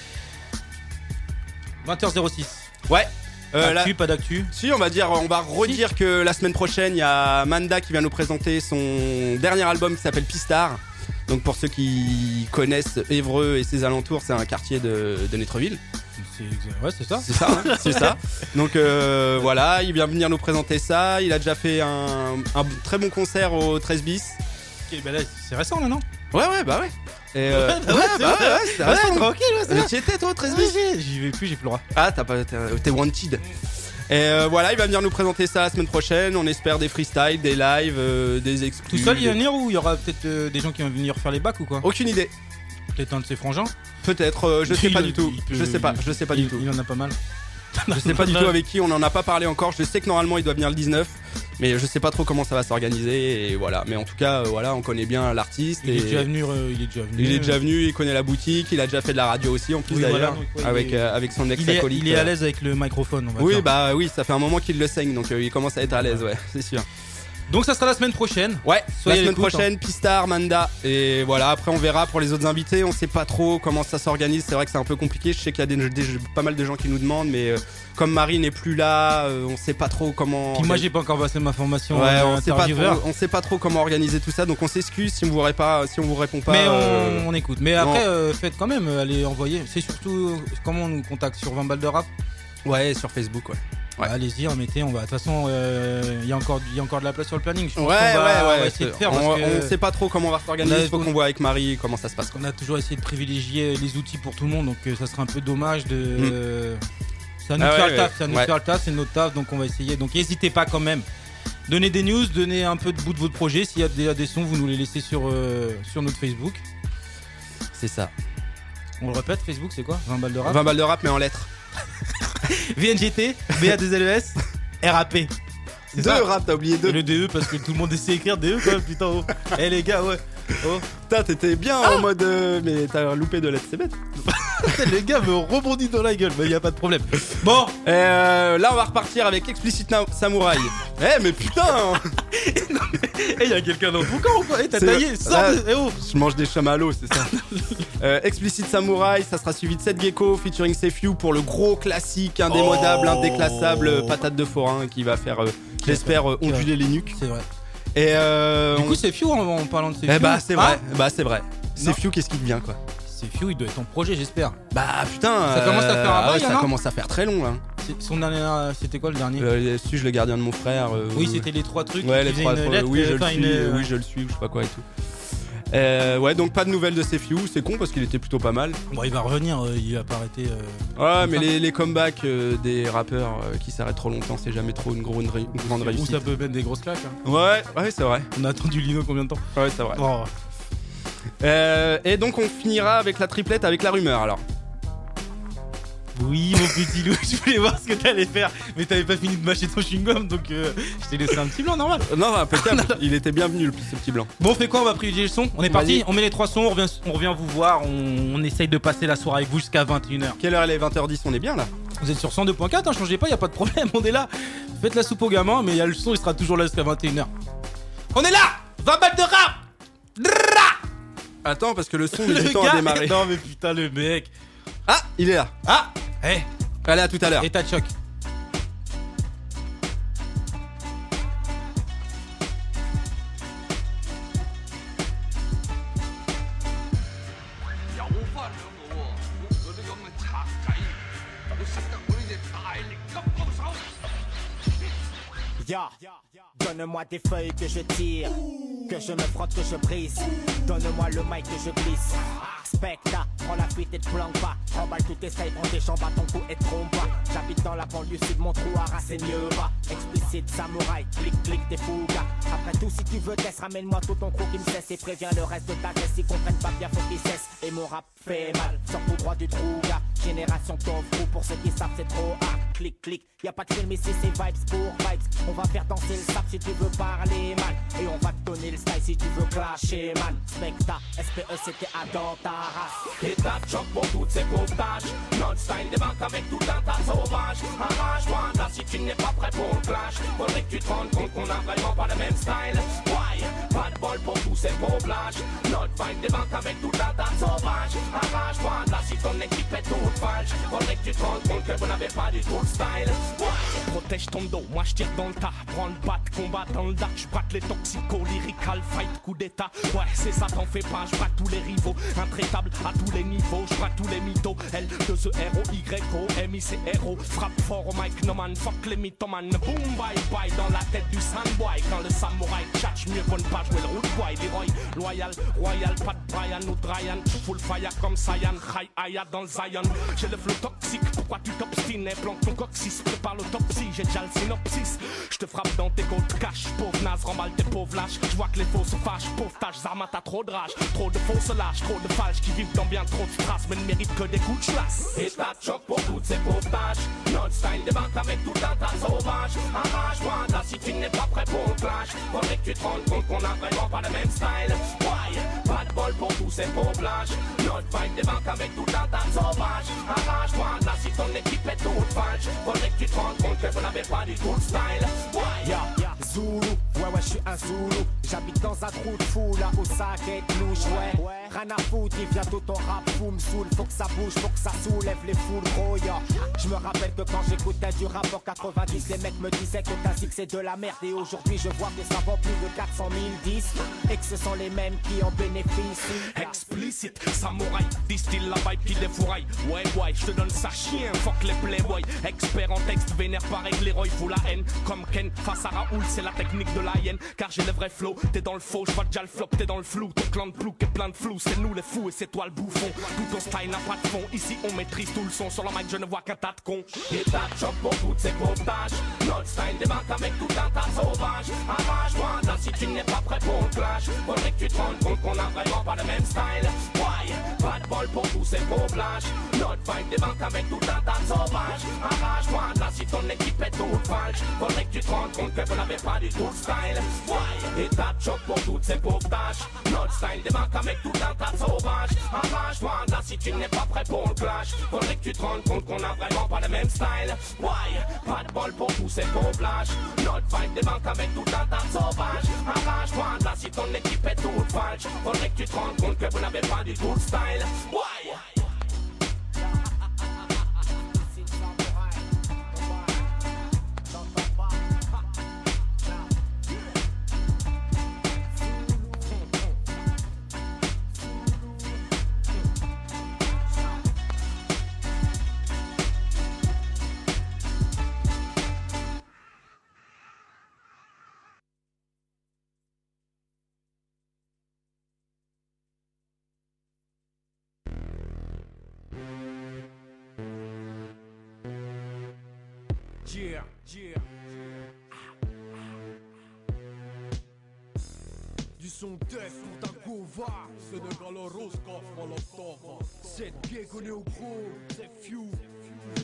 vingt heures zéro six. Ouais. Euh, actu, là- pas d'actu. Si, on va dire, on va redire que la semaine prochaine, il y a Manda qui vient nous présenter son dernier album qui s'appelle Pistar. Donc pour ceux qui connaissent Évreux et ses alentours, c'est un quartier de, de Netreville. C'est, ouais, c'est ça. C'est ça, hein, c'est ça. Donc euh, voilà, il vient venir nous présenter ça. Il a déjà fait un, un très bon concert au treize bis. Ok, bah là, c'est récent là, non? Ouais, ouais, bah ouais. Et euh, Ouais, bah ouais, c'est bah vrai. ouais, ouais, c'était Ouais, récent. tranquille, ouais, c'est Mais vrai. tu y étais toi au treize Ouais, bis? j'y- J'y vais plus, j'ai plus le droit. Ah, t'as pas, t'es, t'es wanted. Et euh, voilà, il va venir nous présenter ça la semaine prochaine. On espère des freestyles, des lives, euh, des exclus. Tout seul, il va venir ou il y aura peut-être euh, des gens qui vont venir faire les bacs ou quoi? Aucune idée. Peut-être un de ses frangins? Peut-être, euh, je sais Il- pas du tout. il peut- Je sais pas, je sais pas il- du tout. Il en a pas mal. Je sais pas du tout avec qui, on en a pas parlé encore. Je sais que normalement il doit venir le dix-neuf, mais je sais pas trop comment ça va s'organiser. Et voilà. Mais en tout cas, euh, voilà, on connaît bien l'artiste. Il et est déjà venu, euh, il est déjà venu. Il est déjà venu, il connaît la boutique, il a déjà fait de la radio aussi en plus Oui, voilà, d'ailleurs, donc, ouais, avec, il est- euh, avec son Il est, ex-acolyte. il est à l'aise avec le microphone, on va Oui, dire. bah oui, ça fait un moment qu'il le saigne, donc euh, il commence à être à l'aise, ouais, c'est sûr. Donc ça sera la semaine prochaine. Ouais, Soyez la à semaine l'écoute, prochaine, Pistar, Manda. Et voilà, après on verra pour les autres invités. On sait pas trop comment ça s'organise. C'est vrai que c'est un peu compliqué. Je sais qu'il y a des, des- pas mal de gens qui nous demandent, mais euh, comme Marie n'est plus là, euh, on sait pas trop comment. Puis moi, j'ai pas encore passé ma formation. Ouais, euh, on sait, pas intervieweur. trop, on sait pas trop comment organiser tout ça, donc on s'excuse si on vous, pas, si on vous répond pas. Mais on, euh, on écoute. Mais non. après, euh, faites quand même, euh, allez envoyer. C'est surtout euh, comment on nous contacte sur vingt balles de rap. Ouais, sur Facebook, ouais. Ouais. Allez-y, remettez. On va. De toute façon, il y a encore, il y a encore de la place sur le planning. Je pense Ouais, qu'on va, ouais, on va ouais. essayer de c'est- faire. on, parce que on sait pas trop comment on va s'organiser. on a- Il faut qu'on voit avec Marie comment ça se passe. On a toujours essayé de privilégier les outils pour tout le monde, donc euh, ça serait un peu dommage de. Mm. euh, ça nous Ah fait ouais, le taf, ouais. ça nous Ouais. fait le taf, c'est notre taf, donc on va essayer. Donc n'hésitez pas quand même. Donnez des news, donnez un peu de bout de votre projet. S'il y a déjà des sons, vous nous les laissez sur, euh, sur notre Facebook. C'est ça. On le répète, Facebook, c'est quoi? vingt balles de rap. vingt balles de rap, mais en lettres. V N G T, B A deux L E S, R A P. C'est Deux ça. rap, t'as oublié deux. Et le D E parce que tout le monde essaie d'écrire D E quand même, putain. Oh. Eh les gars, ouais. Oh. Putain, t'étais bien en mode. euh, mais t'as loupé deux lettres, c'est bête. Les gars me rebondissent dans la gueule, mais y a pas de problème. Bon, Euh, là, on va repartir avec Explicit Na- Samurai. Eh, mais putain! eh y a quelqu'un dans le boucan ou quoi? Eh t'as C'est- taillé, sors là, de... Eh oh. Je mange des chamallows, c'est ça. euh, Explicit Samurai, ça sera suivi de Seth Gecko featuring Sefiu pour le gros classique, indémodable, Oh. indéclassable, patate de forain qui va faire, euh, j'espère, euh, Qui va- onduler les nuques. C'est vrai. Et euh, Du on- coup, c'est Fiu en, en parlant de Sefiu. Eh bah, c'est vrai, Ah, bah, c'est vrai. Non. Sefiu, qu'est-ce qui devient, quoi? Sefiu, il doit être en projet, j'espère. Bah, putain. Ça commence à faire un euh, bail, ouais, ça non commence à faire très long, là. C'est- Son dernier, euh, c'était quoi le dernier? Euh, suis-je le gardien de mon frère euh, Oui, ou- c'était les trois trucs. Ouais, qui les faisaient trois. une trois- lettre, oui, je le enfin, suis. une, euh, Oui, je le suis. Je sais pas quoi et tout. Euh, ouais, donc pas de nouvelles de Sefiu. C'est con parce qu'il était plutôt pas mal. Bon, il va revenir, euh, il va pas arrêter. euh, Ouais, comme mais ça. les, les comebacks euh, des rappeurs euh, qui s'arrêtent trop longtemps, c'est jamais trop une, gros- une, ré- une grande Ou réussite. ça peut mettre des grosses claques. hein. Ouais, ouais, c'est vrai. On a attendu Lino combien de temps? Ouais, c'est vrai. Bon, Euh, et donc on finira avec la triplette avec la rumeur alors. Oui, mon petit loup, je voulais voir ce que t'allais faire, mais t'avais pas fini de mâcher ton chewing-gum, donc euh, je t'ai laissé un petit blanc normal. Non, impeccable, il était bienvenu le- ce petit blanc. Bon, on fait quoi? On va privilégier le son. On est Vas-y. parti, on met les trois sons, on revient, on revient vous voir, on, on essaye de passer la soirée avec vous jusqu'à vingt et une heures. Quelle heure elle est? Vingt heures dix, on est bien là. Vous êtes sur cent deux point quatre, hein, changez pas, y a pas de problème, on est là. Faites la soupe aux gamins, mais y a le son, il sera toujours là jusqu'à vingt et une heures. On est là! vingt balles de rap! Attends, parce que le son met Le du temps gars- à démarrer. Non, mais putain, le mec. Ah, il est là. Ah! Eh! Allez, à tout à l'heure. État de choc. Ya, donne-moi des feuilles que je tire, que je me frotte, que je brise. Donne-moi le mic que je glisse. Specta, prends la fuite et te planque pas. Emballe tout essaye, prends tes jambes à ton cou et te trompe pas. J'habite dans la banlieue sud, mon trou à race c'est mieux pas. Explicite, samouraï, clic clic des fougas. Après tout, si tu veux test, ramène-moi tout ton crew qui me cesse et préviens le reste de ta caisse. S'ils comprennent pas bien, faut qu'ils cessent. Et mon rap fait mal, sors tout droit du trou, gars. Génération top crew, pour ceux qui savent, c'est trop hard. Clic clic, y a pas de film ici, c'est vibes pour vibes. On va faire danser le sap si tu veux parler mal. Et on va te donner le style si tu veux clasher, man. Specta, S P E c'était à dans ta race. État de choc pour toutes ces pauvres tâches. Notre style débarque avec tout un tas sauvage. Arrange-toi là si tu n'es pas prêt pour le clash. Faudrait que tu te rendes compte qu'on a vraiment pas le même style. Why? Pas de bol pour tous ces pauvres lâches. Notre vibe débarque avec tout un tas sauvage. Arrange-toi là si ton équipe est toute falche. Faudrait que tu te rendes compte que vous n'avez pas du tout le style. Why? Protège ton dos, moi je tire dans le tas. Prends le bat, combat dans le dark. Je braque les toxicos, lyrical, fight, coup d'état. Ouais, c'est ça, t'en fais pas. Je braque tous les rivaux, intraitable à tous les niveaux. Je braque tous les mythos. L deux E R O Y O M I C R O. Frappe fort au mic, no man, fuck les mythomanes. Boom, bye bye dans la tête du sandboy. Quand le samouraï tchatch, mieux qu'on ne pas jouer le root boy. Leroy, loyal, royal, pas de Brian ou Dryan. Full fire comme Saiyan, high aya dans le Zion. J'ai le flow toxique, pourquoi tu t'obstines? Planque ton coccyx, prépare l'autopsie, j'ai déjà le synopsis. Je te frappe dans tes côtes cash, pauvre naze, remballe tes pauvres lâches. Je vois que les faux se fâchent, pauvre tâche, Zarma t'as trop de rage. Trop de faux se lâchent, trop de falches qui vivent dans bien trop de strass, mais ne méritent que des coups de chlasse. État de choc pour toutes ces pauvres tâches. Notre style débarque avec tout un tas sauvage. Arrange-toi là si tu n'es pas prêt pour le clash. Faudrait que tu te rendes compte qu'on a vraiment pas le même style. Why? Pas de bol pour tous ces pauvres lâches. Notre vibe débarque avec tout un tas sauvage. Arrange-toi là si ton équipe est toute falche. Faudrait que tu te rendes compte que vous n'avez pas du tout le style. Why? Ya, ya, Zulu, ouais ouais je suis un Zulu. J'habite dans un trou de fou là où ça guette louche, ouais. Rien à foutre, il vient tout ton rap fou, me saoule. Faut que ça bouge, faut que ça soulève les foules, gros ya. Je me rappelle que quand j'écoutais du rap en quatre-vingt-dix, les mecs me disaient que ta zig c'est de la merde. Et aujourd'hui je vois que ça vend plus de quatre cent mille disques. Et que ce sont les mêmes qui en bénéficient. Explicite, samouraï, distille la vibe qui défouraille. Ouais, ouais, je te donne ça chien, fuck les playboys. Expert en texte, vénère pareil, Leroy fout la haine. Comme Ken, face à Raoul, c'est la technique de la hyène. Car j'ai le vrai flow, t'es dans le faux, je vois déjà le flop, t'es dans le flou. Ton clan de plouc est plein de flou, c'est nous les fous et c'est toi le bouffon. Tout ton style n'a pas de fond, ici on maîtrise tout le son. Sur le mic, je ne vois qu'un tas de cons. État de choc pour toutes ces pauvres tâches. Notre style débarque avec tout un tas sauvage. Arrange-toi là si tu n'es pas prêt pour le clash. Faudrait que tu te rendes compte qu'on a vraiment pas le même style. Why? Pas de bol pour tous ces pauvres lâches. Notre vibe débarque avec tout un tas sauvage. Arrange-toi là si ton équipe est toute falche. Faudrait que tu te rendes compte que vous n'avez pas du tout le style. Why? État de choc pour toutes ces pauvres tâches. Notre style débarque avec tout un tas sauvage. Arrange-toi là si tu n'es pas prêt pour le clash. Faudrait que tu te rendes compte qu'on a vraiment pas le même style. Why? Pas de bol pour tous ces pauvres lâches. Notre vibe débarque avec tout un tas sauvage. Arrange-toi là si ton équipe est toute falche. Faudrait que tu te rendes compte que vous n'avez pas du tout le style. Why? Yeah, yeah. Du son death pour ta gova. Sénégal Roscoff, Molotov. C'est bien connu au gros, c'est few.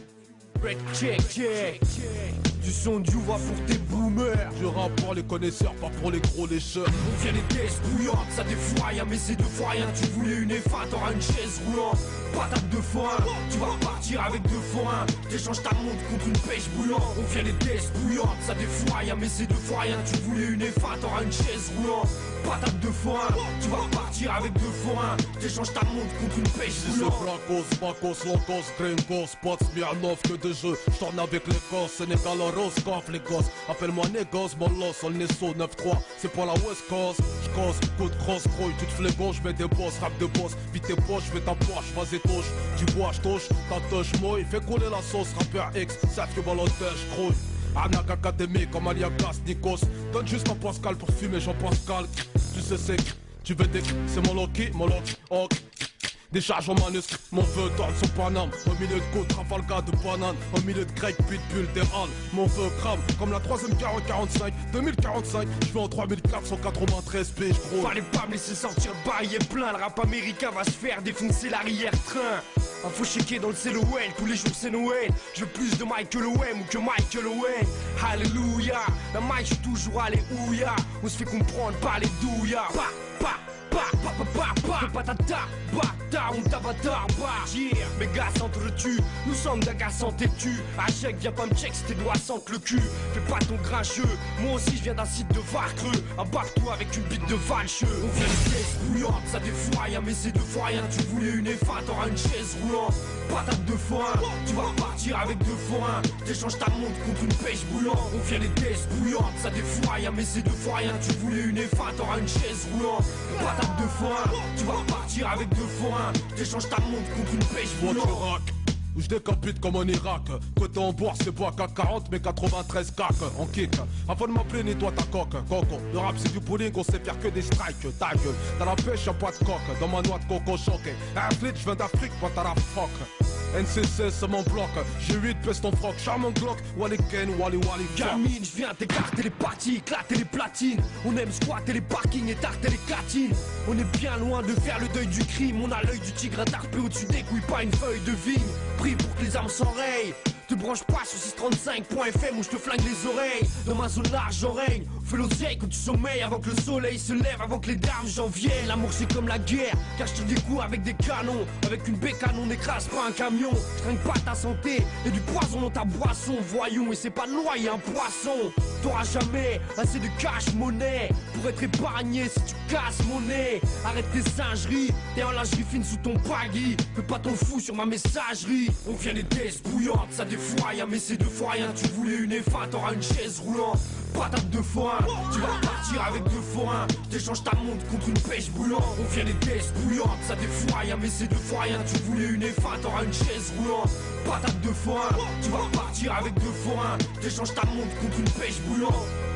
Red check, check. Du son du va pour tes boomers. Je rappe pour les connaisseurs, pas pour les gros lécheurs. On vient les tests bouillantes, ça des fois rien, mais c'est deux fois rien. Tu voulais une F un, t'auras une chaise roulante. Patate de foin, tu vas repartir avec deux forains. T'échanges ta montre contre une pêche bouillante. On vient les tests bouillantes, ça des fois rien, mais c'est deux fois rien. Tu voulais une F un, t'auras une chaise roulante. Patate de foin, tu vas repartir avec deux forains. T'échanges ta montre contre une pêche boulante. C'est Flacos, Bacos, Locos, Gringos, Spots, Smirnov, que de jeux. J'tourne avec les gosses, Sénégal, Roscoff, les gosses. Appelle-moi Négos, Molos, on est saut neuf trois. C'est pas la West Coast, j'cause, coup de cross, croix, tu te flégon, j'mets des boss, rap de boss. Vite tes poches, j'fais ta poche, vas-y touche. Tu bois, j'touche, ta touche, moi, il fait couler la sauce. Rappeur X, savent que balotage, grouille. Anak Académie comme Aliagas, Nikos. Donne juste un Pascal pour fumer, j'en Pascal. Tu sais c'est tu veux des c'est mon Loki, mon Loki, ok. Des charges en manuscrit, mon feu tourne son Paname. Au milieu de côte, Trafalgar de banane. Au milieu de grec, pitbull, des halles. Mon feu crame, comme la troisième quarante quarante-cinq. deux mille quarante-cinq, je vais en trois mille quatre cent quatre-vingt-treize p, je gros. Fallait pas me laisser sortir le bail est plein. Le rap américain va se faire défoncer l'arrière-train. Info checker dans le C L O L, tous les jours c'est Noël. Je veux plus de Michael Owen ou que Michael Owen. Alléluia, la mic je suis toujours allé ouya. On se fait comprendre par les douillards. Pa, pa, pa, pa, pa, pa, pa. Patata, bata, on t'avatar, bah. Yeah, mes gars s'entretuent, nous sommes d'agaçants têtus. Achèque, viens pas me check si tes doigts sentent le cul. Fais pas ton grincheux, moi aussi je viens d'un site de Varcreux. Abarque-toi avec une bite de valcheux. On vient les pièces bouillantes, ça défouraille, mais c'est deux fois rien. Tu voulais une F un, t'auras une chaise roulante. Patate de foin, tu vas repartir avec deux forains. T'échanges ta montre contre une pêche bouillante. On vient les tests bouillantes, ça défouraille, mais c'est deux fois rien. Tu voulais une F un, t'auras une chaise roulante. Patate de foin, tu vas repartir avec deux forains. T'échanges ta montre contre une pêche bouillante. Où je décapite comme en Irak. Côté en bourse, c'est pas K quarante mais quatre-vingt-treize cac en kick. Avant de m'appeler, nettoie ta coque, coco. Le rap c'est du bowling, on sait faire que des strikes. Ta gueule, dans la pêche y'a pas de coque. Dans ma noix de coco choqué. Un flit, je viens d'Afrique, pas t'as la fuck. N C C c'est mon bloc, G huit peste ton froc, charmant Glock, Wally Ken, Wally Wally Gamine, je viens t'écarter les parties, éclater les platines. On aime squatter les parkings et tarter les catines. On est bien loin de faire le deuil du crime. On a l'œil du tigre tarpé au-dessus des couilles, pas une feuille de vigne. Pris pour que les armes s'enrayent. Te branche pas sur six cent trente-cinq point F M où je te flingue les oreilles. Dans ma zone large j'en règne. Fais l'oseille quand tu sommeilles avant que le soleil se lève, avant que les dames j'en viennent. L'amour c'est comme la guerre, car je te des coups avec des canons. Avec une bécane on n'écrase pas un camion. Je traîne pas ta santé et du poison dans ta boisson. Voyons, et c'est pas de loi, y'a un poisson. T'auras jamais assez de cash monnaie pour être épargné si tu casses mon nez. Arrête tes singeries, t'es en lingerie fine sous ton baggy. Fais pas ton fou sur ma messagerie. On vient les tests bouillantes, ça défouraille, mais c'est deux fois rien. Tu voulais une F un, t'auras une chaise roulante. Patate de foin, tu vas repartir avec deux forains. T'échanges ta montre contre une pêche bouillante. On vient les tests bouillantes, ça défouraille, mais c'est deux fois rien. Tu voulais une F un, t'auras une chaise roulante. Patate de foin, tu vas repartir avec deux forains. T'échanges ta montre contre une pêche bouillante.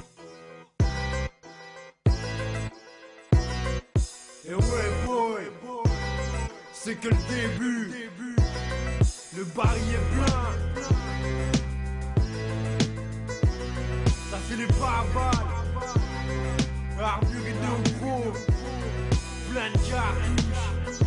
Et ouais boy, c'est que le début. Le baril est plein. Ça c'est les barbares. Armure et deux gros. Plein de cartouches.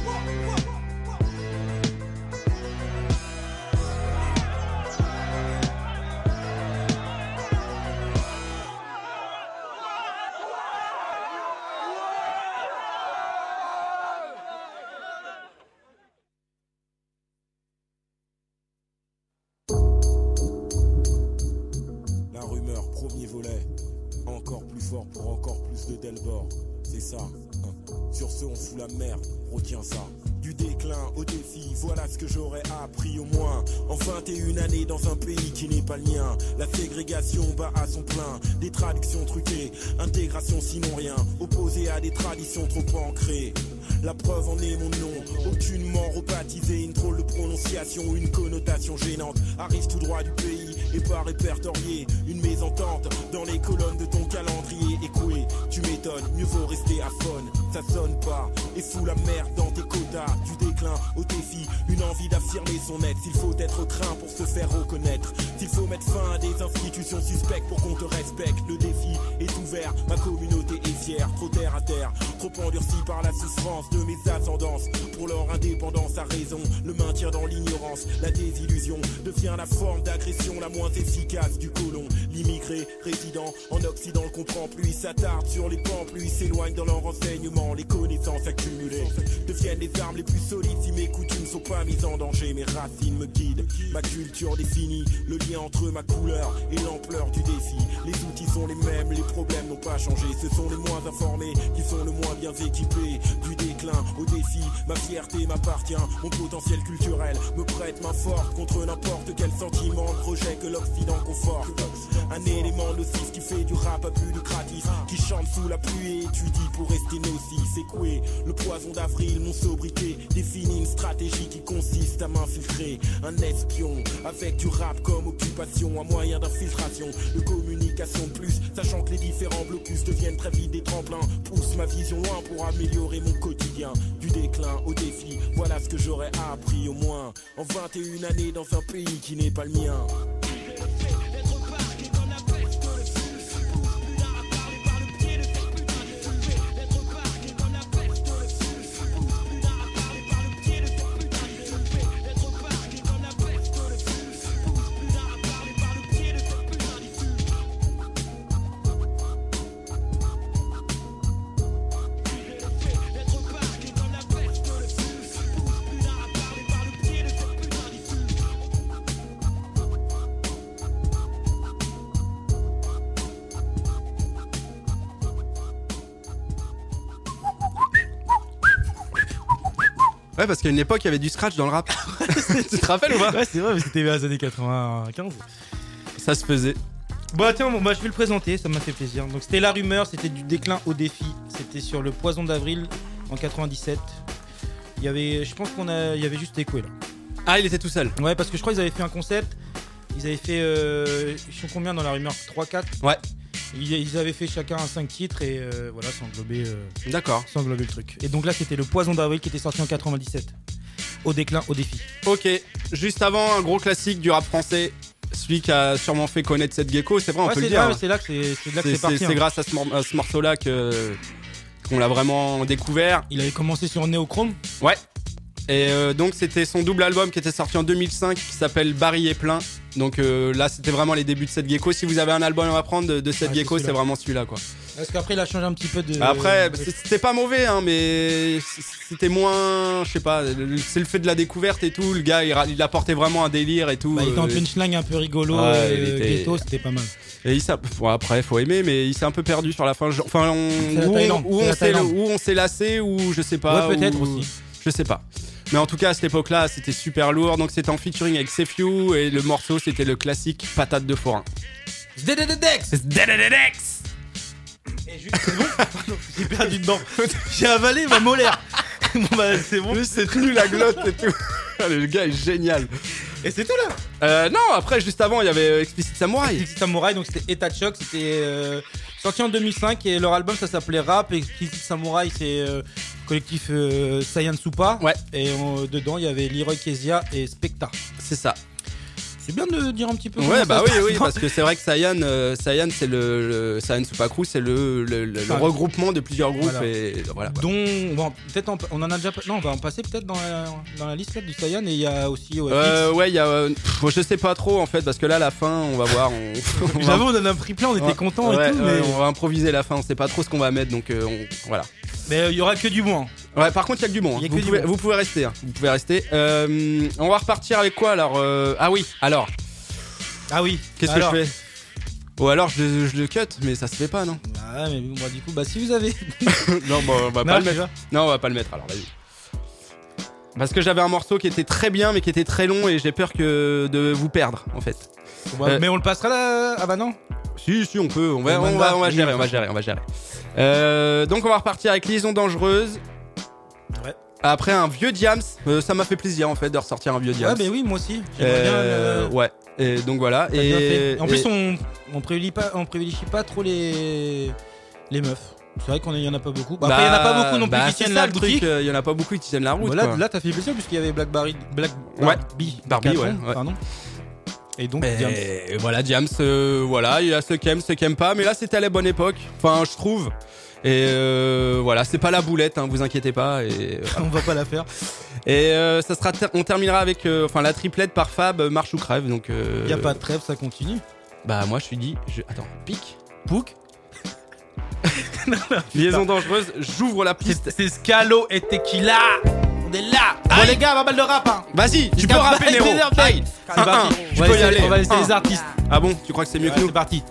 Premier volet, encore plus fort pour encore plus de Delbord, c'est ça. Sur ce on fout la merde, retiens ça. Du déclin au défi, voilà ce que j'aurais appris au moins. En vingt et une années dans un pays qui n'est pas le mien. La ségrégation bat à son plein. Des traductions truquées, intégration sinon rien. Opposé à des traditions trop ancrées. La preuve en est mon nom, aucunement rebaptisé. Une drôle de prononciation, une connotation gênante. Arrive tout droit du pays et pas répertorié. Une mésentente dans les colonnes de ton calendrier écoué. Tu m'étonnes m'étonne, mieux vaut rester à faune. Ça sonne pas et fout la merde dans tes quotas. Du déclin au défi, une envie d'affirmer son être. S'il faut être craint pour se faire reconnaître, s'il faut mettre fin à des institutions suspectes pour qu'on te respecte, le défi est ouvert, ma communauté est fière. Trop terre à terre, trop endurci par la souffrance de mes ascendances. Pour leur indépendance à raison, le maintien dans l'ignorance, la désillusion devient la forme d'agression la moins efficace du colon. L'immigré résident en Occident le comprend plus, il s'attarde sur les pans, plus il s'éloigne dans leur renseignement. Les connaissances accumulées deviennent les armes les plus solides si mes coutumes sont pas mises en danger. Mes racines me guident, ma culture définit le lien entre ma couleur et l'ampleur du défi. Les outils sont les mêmes, les problèmes n'ont pas changé. Ce sont les moins informés qui sont le moins bien équipés. Du déclin au défi, ma fierté m'appartient. Mon potentiel culturel me prête main forte contre n'importe quel sentiment de rejet que l'Occident conforte. Un élément nocif qui fait du rap à but lucratif, qui chante sous la pluie et étudie pour rester nocif. Écoué, le poison d'avril, mon sobriquet définit une stratégie qui consiste à m'infiltrer. Un espion avec du rap comme occupation, un moyen d'infiltration, de communication de plus, sachant que les différents blocus deviennent très vite des tremplins. Pousse ma vision loin pour améliorer mon quotidien. Du déclin au défi, voilà ce que j'aurais appris au moins en vingt et une années dans un pays qui n'est pas le mien. Ouais, parce qu'à une époque, il y avait du scratch dans le rap. Tu te rappelles ou pas? Ouais, c'est vrai, mais c'était les années quatre-vingt-quinze. Ça se faisait. Bon, tiens, bon, bah, je vais le présenter, ça m'a fait plaisir. Donc, c'était La Rumeur, c'était du déclin au défi. C'était sur le Poison d'avril en quatre-vingt-dix-sept. Il y avait, je pense qu'on a, il y avait juste Ekoué là. Ah, il était tout seul. Ouais, parce que je crois qu'ils avaient fait un concept. Ils avaient fait, euh, ils sont combien dans La Rumeur? trois quatre. Ouais. Ils, ils avaient fait chacun un cinq titres et euh, voilà, ça englobait, euh, D'accord. ça englobait le truc. Et donc là, c'était le Poison d'avril qui était sorti en quatre-vingt-dix-sept. Au déclin, au défi. Ok, juste avant, un gros classique du rap français. Celui qui a sûrement fait connaître cette gecko, c'est vrai, on ouais, peut le c'est dire. là, c'est là que c'est, c'est, là que c'est, c'est parti. C'est hein. grâce à ce, mor- à ce morceau-là que, qu'on l'a vraiment découvert. Il avait commencé sur Néochrome. Ouais. Et euh, donc c'était son double album qui était sorti en deux mille cinq qui s'appelle Barry et plein. Donc euh, là c'était vraiment les débuts de cette gecko. Si vous avez un album à prendre de, de cette ouais, gecko, c'est, c'est vraiment celui-là quoi. Parce qu'après il a changé un petit peu de. Après c'était pas mauvais hein, mais c'était moins, je sais pas, c'est le fait de la découverte et tout. Le gars il, il apportait vraiment un délire et tout. Bah, il était en punchline un peu rigolo, ouais, euh, était... ghetto, c'était pas mal. Et il s'est... Bon, après faut aimer, mais il s'est un peu perdu sur la fin. Enfin on... où, on, où, on s'est... où on s'est lassé ou je sais pas. Ouais peut-être ou... aussi. Je sais pas. Mais en tout cas, à cette époque-là, c'était super lourd. Donc, c'était en featuring avec Sefiu et le morceau, c'était le classique Patate de forain. Zdeddedex Zdeddedex. Et juste, c'est bon. J'ai perdu dedans. J'ai avalé ma molaire. Bon, bah, c'est bon. Juste, c'est tenu la glotte et tout. Le gars est génial. Et c'est tout là. Euh, non, après, juste avant, il y avait Explicit Samurai. Explicit Samurai, donc c'était État de choc. C'était euh, sorti en deux mille cinq et leur album, ça s'appelait Rap. Explicit Samurai, c'est euh, collectif euh, Saiyan Supa. Ouais. Et euh, dedans, il y avait Leroy Kezia et Specta. C'est ça. C'est bien de dire un petit peu. Ouais, bah oui, oui, parce que c'est vrai que Saiyan, euh, Saiyan c'est le, le Saiyan Supa Crew, c'est le, le, le, enfin, le regroupement de plusieurs groupes voilà. Et voilà. Quoi. Dont, bon, peut-être en, on en a déjà, non, on va en passer peut-être dans la, dans la liste là, du Saiyan et il y a aussi. Ouais, euh, ouais, il y a, euh, pff, je sais pas trop en fait, parce que là, la fin, on va voir. On, on J'avoue, on en a pris plein, on était ouais, contents ouais, et tout, ouais, mais on va improviser la fin, on sait pas trop ce qu'on va mettre, donc euh, on, voilà. Mais il euh, y aura que du bon. Hein. Ouais, par contre, il y a que du bon. Hein. Vous, du pouvez, bon. vous pouvez rester. Hein. Vous pouvez rester. Euh, on va repartir avec quoi alors euh, Ah oui, alors. Ah oui. Qu'est-ce alors. que je fais Ou alors je, je le cut, mais ça se fait pas, non? Ah, mais bon, bah, du coup, bah si vous avez. non, bon, on va non, pas le mettre. Vois. Non, on va pas le mettre alors, vas-y. Parce que j'avais un morceau qui était très bien, mais qui était très long et j'ai peur que de vous perdre, en fait. Ouais, euh, mais on le passera là. Ah bah non. Si, si, on peut. On va, on va, on va gérer, on va gérer, on va gérer. Euh, donc on va repartir avec Liaison dangereuse. Ouais. Après un vieux Diams, euh, ça m'a fait plaisir en fait de ressortir un vieux Diams. Ouais, mais oui, moi aussi. Euh, bien, euh... Ouais. Et donc voilà. Et en et... plus, on on privilégie pas, on privilégie pas trop les les meufs. C'est vrai qu'il y en a pas beaucoup. Bah, après, il y en a pas beaucoup non plus bah, qui tiennent la le boutique. truc, il y en a pas beaucoup qui tiennent la route. Bah, là, quoi. là, t'as fait plaisir puisqu'il y avait Black Barry, Black Ouais. Barbie, Barbie, ouais, Decathlon, ouais. pardon. Et donc, Et Diams. voilà, Diams, euh, voilà, il y a ceux qui aiment, ceux qui aiment pas, mais là c'était à la bonne époque. Enfin, je trouve. Et euh, voilà, c'est pas la boulette, hein, vous inquiétez pas. Et on va pas la faire. Et euh, ça sera, ter- on terminera avec, euh, enfin, la triplette par Fab, euh, marche ou crève. Donc. Euh, Y a pas de trêve, ça continue. Bah moi je suis dit, je... attends, pique, Pouk. liaison dangereuse, j'ouvre la piste. C'est Scalo et Tequila. On est là. Bon les gars, ma balle de rap. Hein. Vas-y, tu peux Gab- rapper Nero. Aïe. Aïe. C'est Un, parti. un. On Tu va peux y laisser- aller. On va laisser Un. les artistes. Ah bon, tu crois que c'est mieux Ouais, que nous? C'est parti.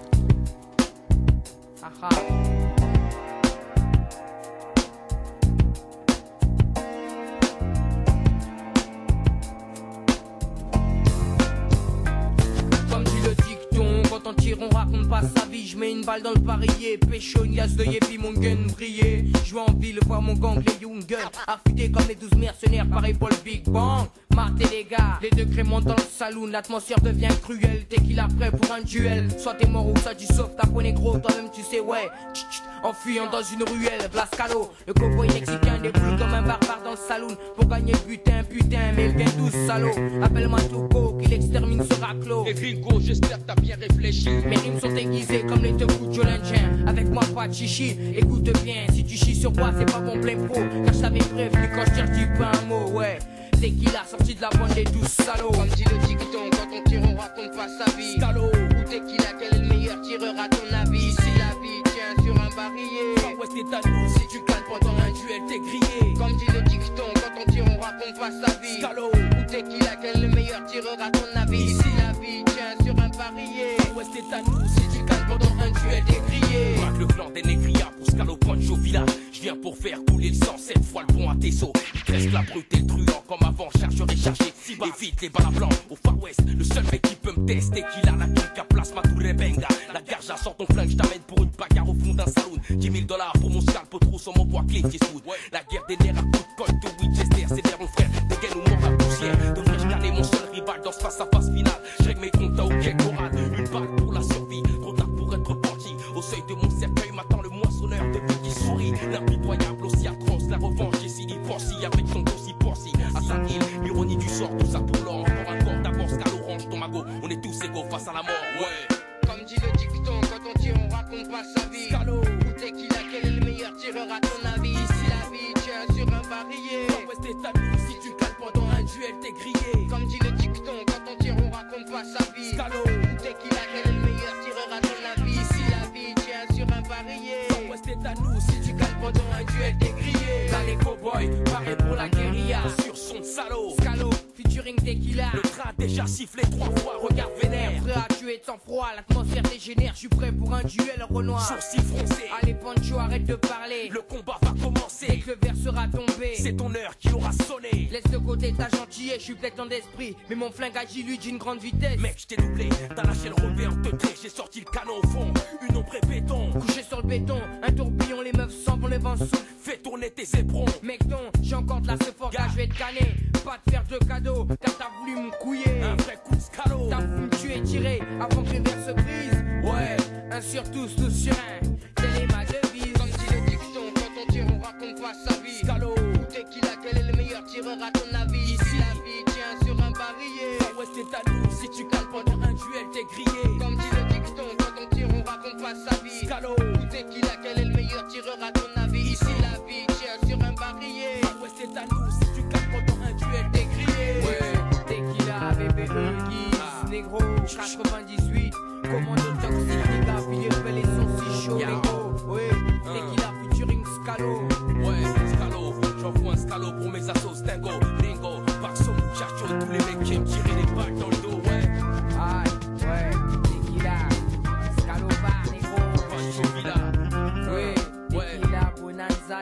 Comme dit le dicton, quand on tire on raconte pas sa vie. Je mets une balle dans le barillet, pécho une glace de yépi, mon gun brillait. Je vais en ville voir mon gang, les young guns, affûtés comme les douze mercenaires, pareil pour le Big Bang. Martez les gars, les degrés montent dans le saloon, l'atmosphère devient cruelle. T'es qu'il a prêt pour un duel, soit t'es mort ou ça tu sauves ta peau négro, toi-même tu sais ouais. Tchit, tchit, en fuyant dans une ruelle, Blascalo, le cowboy mexicain déboule comme un barbare dans le saloon pour gagner le butin, putain, mais il vient douze salaud. Appelle-moi Touko, qu'il extermine ce raclo. Et Gringo, j'espère que t'as bien réfléchi. Mes rimes sont aiguisées comme les deux coups de Jolindien. Avec moi pas de chichi, écoute bien, si tu chies sur moi c'est pas mon plein pot. Car je t'avais prévenu quand je tire dis pas un mot, ouais. C'est qu'il a sorti de la bande des douze salauds. Comme dit le dicton, quand on tire on raconte pas sa vie. Salaud. Où t'es qu'il a, quel est le meilleur tireur à ton avis? Ici la vie tient sur un barillet. Far West est à nous, si tu calmes pendant un duel t'es grillé. Comme dit le dicton, quand on tire on raconte pas sa vie. Salaud. Où t'es qu'il a, quel est le meilleur tireur à ton avis? Ici la vie tient sur un barillet. Far West est à nous, si tu calmes pendant un duel t'es grillé. Braque le clan des négrias pour Scalo Pancho Villa. Je viens pour faire couler le sang, cette fois le pont à Tesso. Il reste la brute et le truand comme avant, chargeur et chargé. Évite les balles à blanc au Far West. Le seul mec qui peut me tester, qu'il a la kick à place, ma tour benga. La garja sort ton flingue, je t'amène pour une bagarre au fond d'un saloon. dix mille dollars pour mon scalp au trou sur mon bois Clint Eastwood. La guerre des nerfs à coup de colle de Winchester. C'est vers mon frère, dégaine ou mort la poussière. Devrais-je garder mon seul rival dans ce face à face final? Je règle mes comptes à auquel morale. Une balle pour la survie, trop tard pour être bandit. Au seuil de mon cercueil m'attend le moissonneur de vie qui sourit. L'impitoyable aussi atroce, la revanche. Et s'il y pense, avec son dossier Porcy. À sa île, l'ironie du sort, tout ça pour l'or. Encore un corps d'avance qu'à l'orange, ton magot. On est tous égaux face à la mort, ouais. Comme dit le dicton, quand on tire on raconte pas sa vie. Scalo. Où t'es qu'il a, quel est le meilleur tireur à ton avis? Ici la vie tient sur un barillet. Far West est à nous, si tu calmes pendant un duel t'es grillé. Comme dit le dicton, quand on tire on raconte pas sa vie. Scalo. Où t'es qu'il a, quel est le meilleur tireur à ton avis? Ici la vie tient sur un barillet. Far West est à nous, si tu calmes pendant un duel t'es grillé. Là les cowboys, pareil pour la guérilla. Sur son salaud. Scalo, featuring Tequila. Le train a déjà sifflé trois fois, Regarde vénère, prêt à tuer de sang-froid. L'atmosphère dégénère, je suis prêt pour un duel Renoir. sourcils froncés. Allez Pancho, arrête de parler. Le combat va commencer. Dès que le verre sera tombé, C'est ton heure qui aura sonné. laisse de côté ta gentillesse, je suis plein d'esprit. Mais mon flingue agit lui d'une grande vitesse. Mec, je t'ai doublé, t'as lâché le revers en teutré. J'ai sorti le canon au fond, une ombre et béton. Couché sur le béton, un tourbillon, les meufs s'en vont, le vent souffle. Fais tourner tes éperons. Mec non, j'ai encore de la fort, je vais te canner. Pas te faire de cadeaux, car t'as voulu me couiller. Un vrai coup de scalo. T'as voulu me tuer, tirer, avant que les verres se brisent. Ouais, un sur tous, tous sur un. Telle est ma devise. Comme dit le dicton, quand on tire on raconte pas sa vie. Scalo. Où t'es qu'il a, quel est le meilleur tireur à ton avis? Ici la vie tient sur un barillet. Far West est à nous, si tu cales pendant un duel t'es grillé. Comme dit le dicton, quand on tire on raconte pas sa vie. Scalo. Où t'es qu'il a, quel est le meilleur tireur à ton avis? Ici la vie tient sur un barillet. Far West est à nous, si tu cales pendant un duel t'es grillé. Ouais, Tequila, bébé, Guise, négro, quatre-vingt-dix-huit. Commando toxique, les gars, puis les rebelles, ils sont si chauds, négro. Ouais, Tequila, featuring Scalo. Ouais, Scalo, j'envoie un Scalo pour mes assos, Dingo, Ringo, Baxo, Muchacho, tous les mecs qui aiment tirer les balles dans le dos, ouais. Aïe, ouais, Tequila, Scalo, bar, négro. Pancho Villa, Ouais, ouais. Tequila, Bonanza.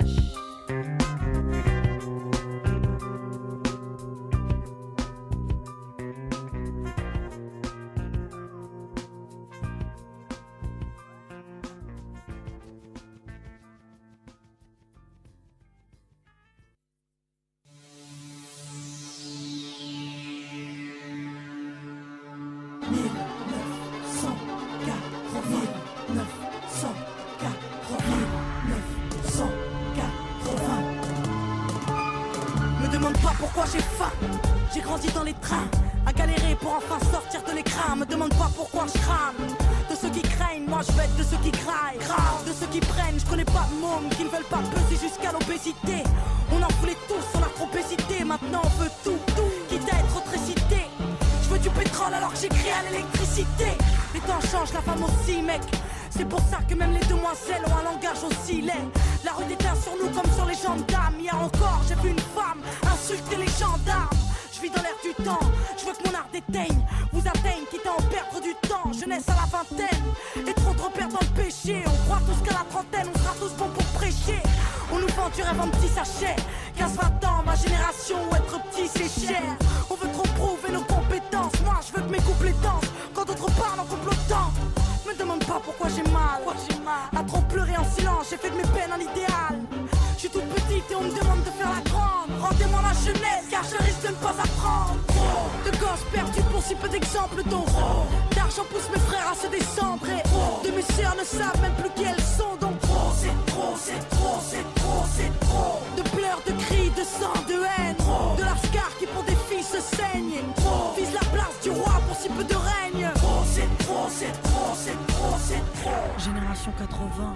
pas pourquoi j'ai faim. J'ai grandi dans les trains, à galérer pour enfin sortir de l'écran. Me demande pas pourquoi je crame. De ceux qui craignent, moi je vais être de ceux qui craillent. De ceux qui prennent, je connais pas de mômes qui ne veulent pas peser jusqu'à l'obésité. On en voulait tous, on a trop hésité. Maintenant on veut tout, tout, quitte à être récité. Je veux du pétrole alors que j'écris à l'électricité. Les temps changent, la femme aussi, mec. C'est pour ça que même les demoiselles ont un langage aussi laid. La rue déteint sur nous comme sur les gendarmes. Hier encore, j'ai vu une femme insulter les gendarmes. Je vis dans l'air du temps, je veux que mon art déteigne, vous atteigne, quitte à en perdre du temps. Jeunesse à la vingtaine, et trop de repères dans le péché. On croit tous qu'à la trentaine, on sera tous bons pour prêcher. On nous vend du rêve en petits sachets. quinze vingt ans, ma génération, où être petit c'est cher. On veut trop prouver nos compétences. Moi je veux que mes couplets dansent, quand d'autres parlent en complotant. Me demande pas pourquoi j'ai mal, à trop pleurer en silence, j'ai fait de mes peines un idéal. Je suis toute petite et on me demande de faire la grande. Rendez-moi ma jeunesse car je risque de ne pas apprendre. De gosses perdus pour si peu d'exemples dont d'argent pousse mes frères à se descendre. Et de mes sœurs ne savent même plus qui elles sont. Donc trop, c'est trop, c'est trop, c'est trop, c'est trop. De pleurs, de cris, de sang, de haine. De lascars qui pour des filles se saignent. Vise la place du roi pour si peu de règne. C'est trop, c'est trop, c'est trop, c'est trop. Génération quatre-vingts.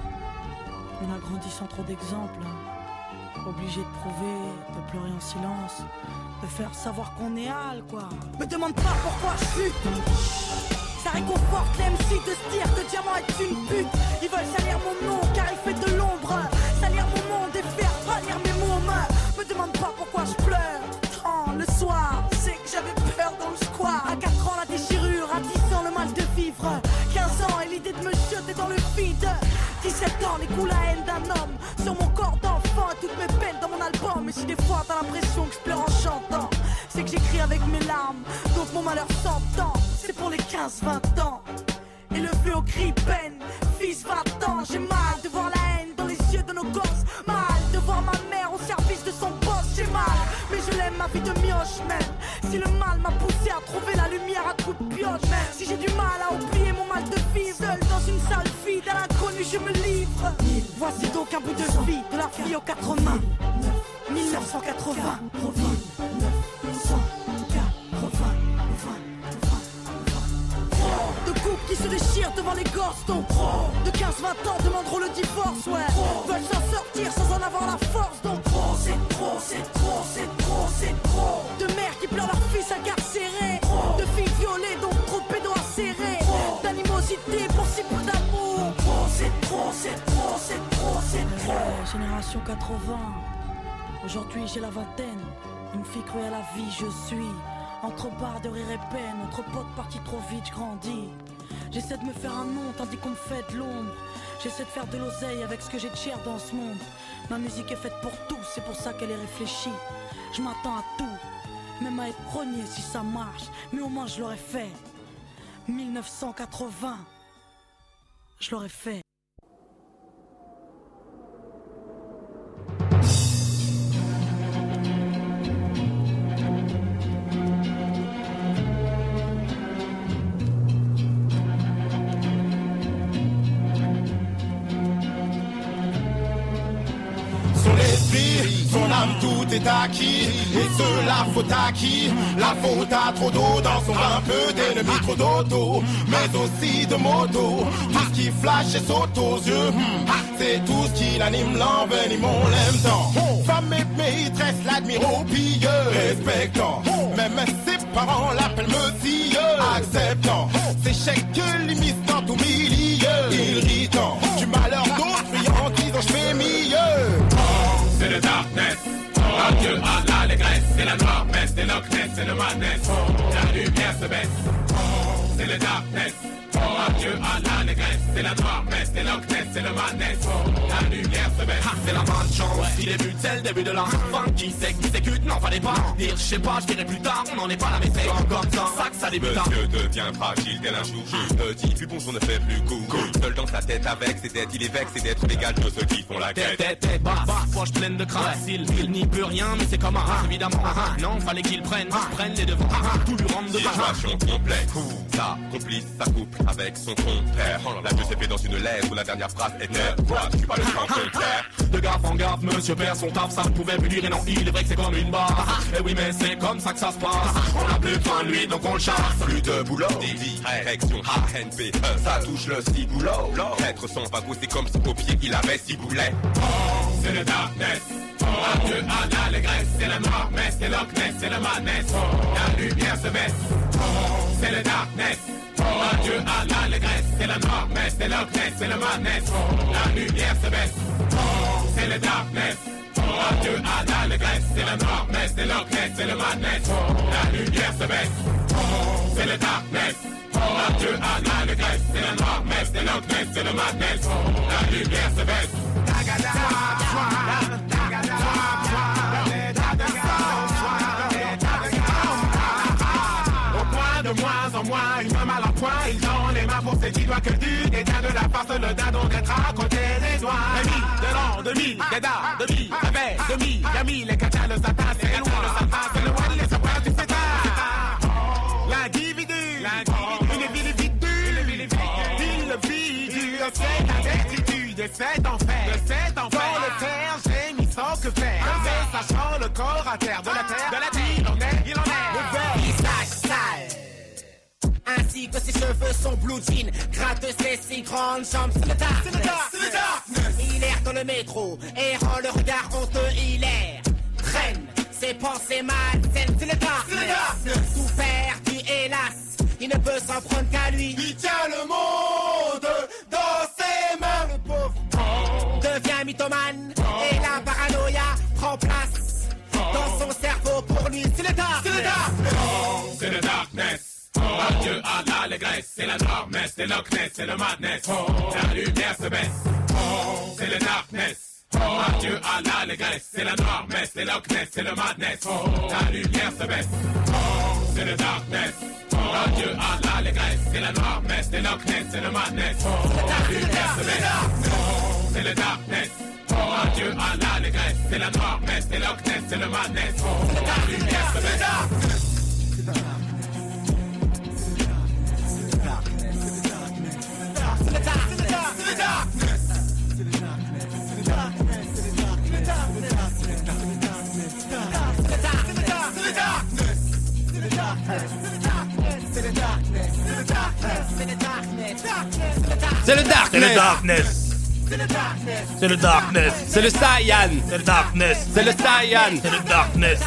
On a grandi sans trop d'exemples. Obligé de prouver, de pleurer en silence, de faire savoir qu'on est hal, quoi. Me demande pas pourquoi je lutte. Ça réconforte les M C de se dire que Diamant est une pute. Ils veulent salir mon nom car il fait de l'ombre. Salir mon monde et faire pâlir mes mômes. Me demande pas pourquoi je pleure. Oh, le soir, c'est que j'avais peur dans le square. À quatre ans la déchirure, à dix ans le mal de vivre. quinze ans et l'idée de me jeter dans le vide. dix-sept ans, les coups la haine d'un homme sur mon corps d'enfant et toutes mes peines dans mon album. Et si des fois t'as l'impression que je pleure en chantant, c'est que j'écris avec mes larmes, donc mon malheur s'entend. C'est pour les quinze vingt ans, élevé au cri peine. Fils vingt ans, j'ai mal de voir la haine dans les yeux de nos gosses. Mal de voir ma mère au service de son boss. J'ai mal, mais je l'aime ma vie de mioche même. Si le mal m'a poussé à trouver la lumière à coups de pioche, même si j'ai du mal à oublier mon mal de vivre seul dans une salle vide à l'inconnu je me livre. Voici donc un bout de vie de la fille aux quatre mains. mille neuf cent quatre-vingts. De couples qui se déchirent devant les gosses. Donc de quinze vingt ans demanderont le divorce. Ouais, veulent s'en sortir sans en avoir la force. Donc trop, c'est trop, c'est trop, c'est trop, c'est trop. De mères qui pleurent leur fils incarcéré. De filles violées donc trop de pédos acérés. D'animosité pour si peu d'amour. C'est trop, c'est trop, c'est trop, c'est trop. Ouais, génération quatre-vingts. Aujourd'hui j'ai la vingtaine. Une fille crue à la vie je suis. Entre barres de rire et peine, entre potes partis trop vite, je grandis. J'essaie de me faire un nom tandis qu'on me fait de l'ombre. J'essaie de faire de l'oseille avec ce que j'ai de cher dans ce monde. Ma musique est faite pour tous, c'est pour ça qu'elle est réfléchie. Je m'attends à tout, même à être premier si ça marche. Mais au moins je l'aurais fait. mille neuf cent quatre-vingts, je l'aurais fait. Son âme tout est acquis, et cela faut à qui? La faute à trop d'eau dans son vin, peu d'ennemis, trop d'auto, mais aussi de moto. Tout ce qui flash et saute aux yeux, c'est tout ce qui l'anime, l'envenime, on l'aime tant. Femme et maîtresse l'admire au pilleux, respectant. Même ses parents l'appellent monsieur, acceptant. C'est chèque que limite dans tout milieu, irritant. Du malheur d'autrui en disant je fais mieux. C'est le darkness, adieu à l'allégresse. C'est la noire messe, c'est l'ocness, c'est le madness. La lumière se baisse, c'est le darkness, adieu à l'allégresse. C'est la noire messe, c'est l'ocness, c'est le madness. La lumière se baisse, c'est la malchance. Si les buts c'est le début de l'enfant qui s'exécute, n'en fallait pas dire, je sais pas, je dirai plus tard, on n'en est pas là mais c'est encore ça, ça que ça débute. Monsieur devient fragile tel un chou, je te dis, plus bon, on ne fait plus coup. Seul dans sa tête avec, c'est d'être, il est vexé, c'est d'être l'égal de ceux qui font la quête. Tête, tête, basse, poche pleine de crasse. Il, il n'y peut rien, mais c'est comme un rat, évidemment. Non, fallait qu'il prenne, prenne les devants, tout lui rentre dedans. Situation complexe, ça complice, ça couple avec son compère. La deux s'est fait dans une lettre où la dernière phrase était, toi, tu suis pas le grand contraire. De gaffe en gaffe, taf, monsieur perd son taf, ça ne pouvait plus durer, non, il est vrai que c'est comme une barre. Et oui, mais c'est comme ça que ça se passe. On a plus besoin de lui, donc on le chasse. Plus de boulot, direction A N P E, ça touche le ciboulot. Être sans bagot, c'est comme si au pied il avait six boulets. Oh, c'est le darkness. Oh, adieu à l'allégresse, c'est la noire messe, c'est l'ocness, c'est le madness. Oh, la lumière se baisse. Oh, c'est le darkness. Oh, adieu à l'allégresse, c'est la noire messe, c'est l'ocness, c'est le madness. Oh, la lumière se baisse. Oh, c'est le darkness. Oh, adieu à l'allégresse, c'est la noire messe, c'est l'ocness, c'est le madness. Oh, la lumière se baisse. Oh, c'est le darkness. Oh, adieu à l'allégresse, c'est la noire messe, c'est l'ocness, c'est le madness. Oh, la lumière se baisse. De moins en moins, il m'a mal en point, ils ont les mains pour ses dix doigts que du dédain de la farce, le dindon d'être à côté des doigts. Demi, de l'an, demi, dédard, demi, avec, demi, yami, les catas, le satin, c'est loin, le satin, c'est le one, les sapins, tu sais pas. L'individu, une ville vide, il le vide, c'est la certitude, et c'est en fait, de cet enfer, le terre, j'ai mis sans que faire, mais sachant le corps à terre, de la terre, de la terre, il en est, il en est, le verre, visage sale. Ainsi que ses cheveux sont blue jean, gratte ses si grandes jambes, c'est le dark, c'est le dark, c'est le dark. Il erre dans le métro, errant le regard honteux, il erre, traîne ses pensées malsaines, c'est le dark, c'est le dark. Tout perdu, hélas, il ne peut s'en prendre qu'à lui. Il tient le monde dans ses mains, le pauvre devient mythomane, et la paranoïa prend place dans son cerveau. Pour lui, c'est le dark, c'est le dark. C'est le darkness. Oh, adieu à l'allégresse, c'est la noire messe, c'est l'ocness, c'est le madness. Oh, la lumière se baisse. Oh, c'est le darkness. Oh, adieu à l'allégresse, c'est la noire messe, c'est l'ocness, c'est le madness. Oh, la lumière se baisse. Oh, c'est le darkness. Oh, adieu à l'allégresse, c'est la noire messe, c'est l'ocness, c'est le madness. Oh, la lumière se baisse. Oh, c'est le darkness. Oh, adieu à l'allégresse, c'est la noire messe, c'est l'ocness, c'est le madness. Oh, la lumière se baisse. C'est le darkness. C'est le darkness. C'est le darkness. C'est le Saiyan. C'est le darkness. C'est le Saiyan. C'est le darkness.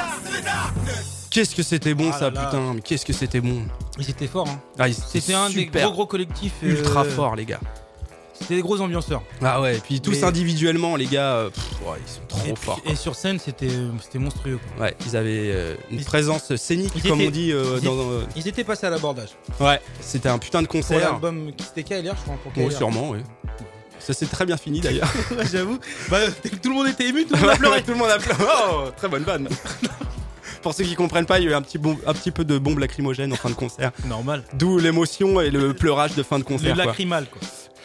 Qu'est-ce que c'était bon Ah ça, là là. putain. Mais qu'est-ce que c'était bon. Ils étaient forts, hein. Ah, ils- C'était un des super. gros gros collectifs. euh, Ultra fort, les gars. C'était des gros ambianceurs. Ah ouais, et puis tous Mais- individuellement, les gars, euh, pff, ouais, ils sont trop Et, forts. puis- et sur scène, c'était c'était monstrueux. quoi. Ouais, ils avaient euh, une Ils- présence scénique, Ils comme étaient- on dit euh, ils dans. étaient- euh, Ils étaient passés à l'abordage. Ouais, c'était un putain de Pour concert. l'album qui c'était K L R, je crois. Pour K L R. Oh, sûrement, oui. Ça s'est très bien fini d'ailleurs. Ouais, j'avoue. Bah, tout le monde était ému, tout le monde a Ouais, pleuré. ouais, tout le monde a pleuré. Oh, très bonne vanne. Pour ceux qui comprennent pas, il y a eu un petit, bom- un petit peu de bombe lacrymogène en fin de concert. Normal. D'où l'émotion et le pleurage de fin de concert. Le quoi. lacrymal, quoi.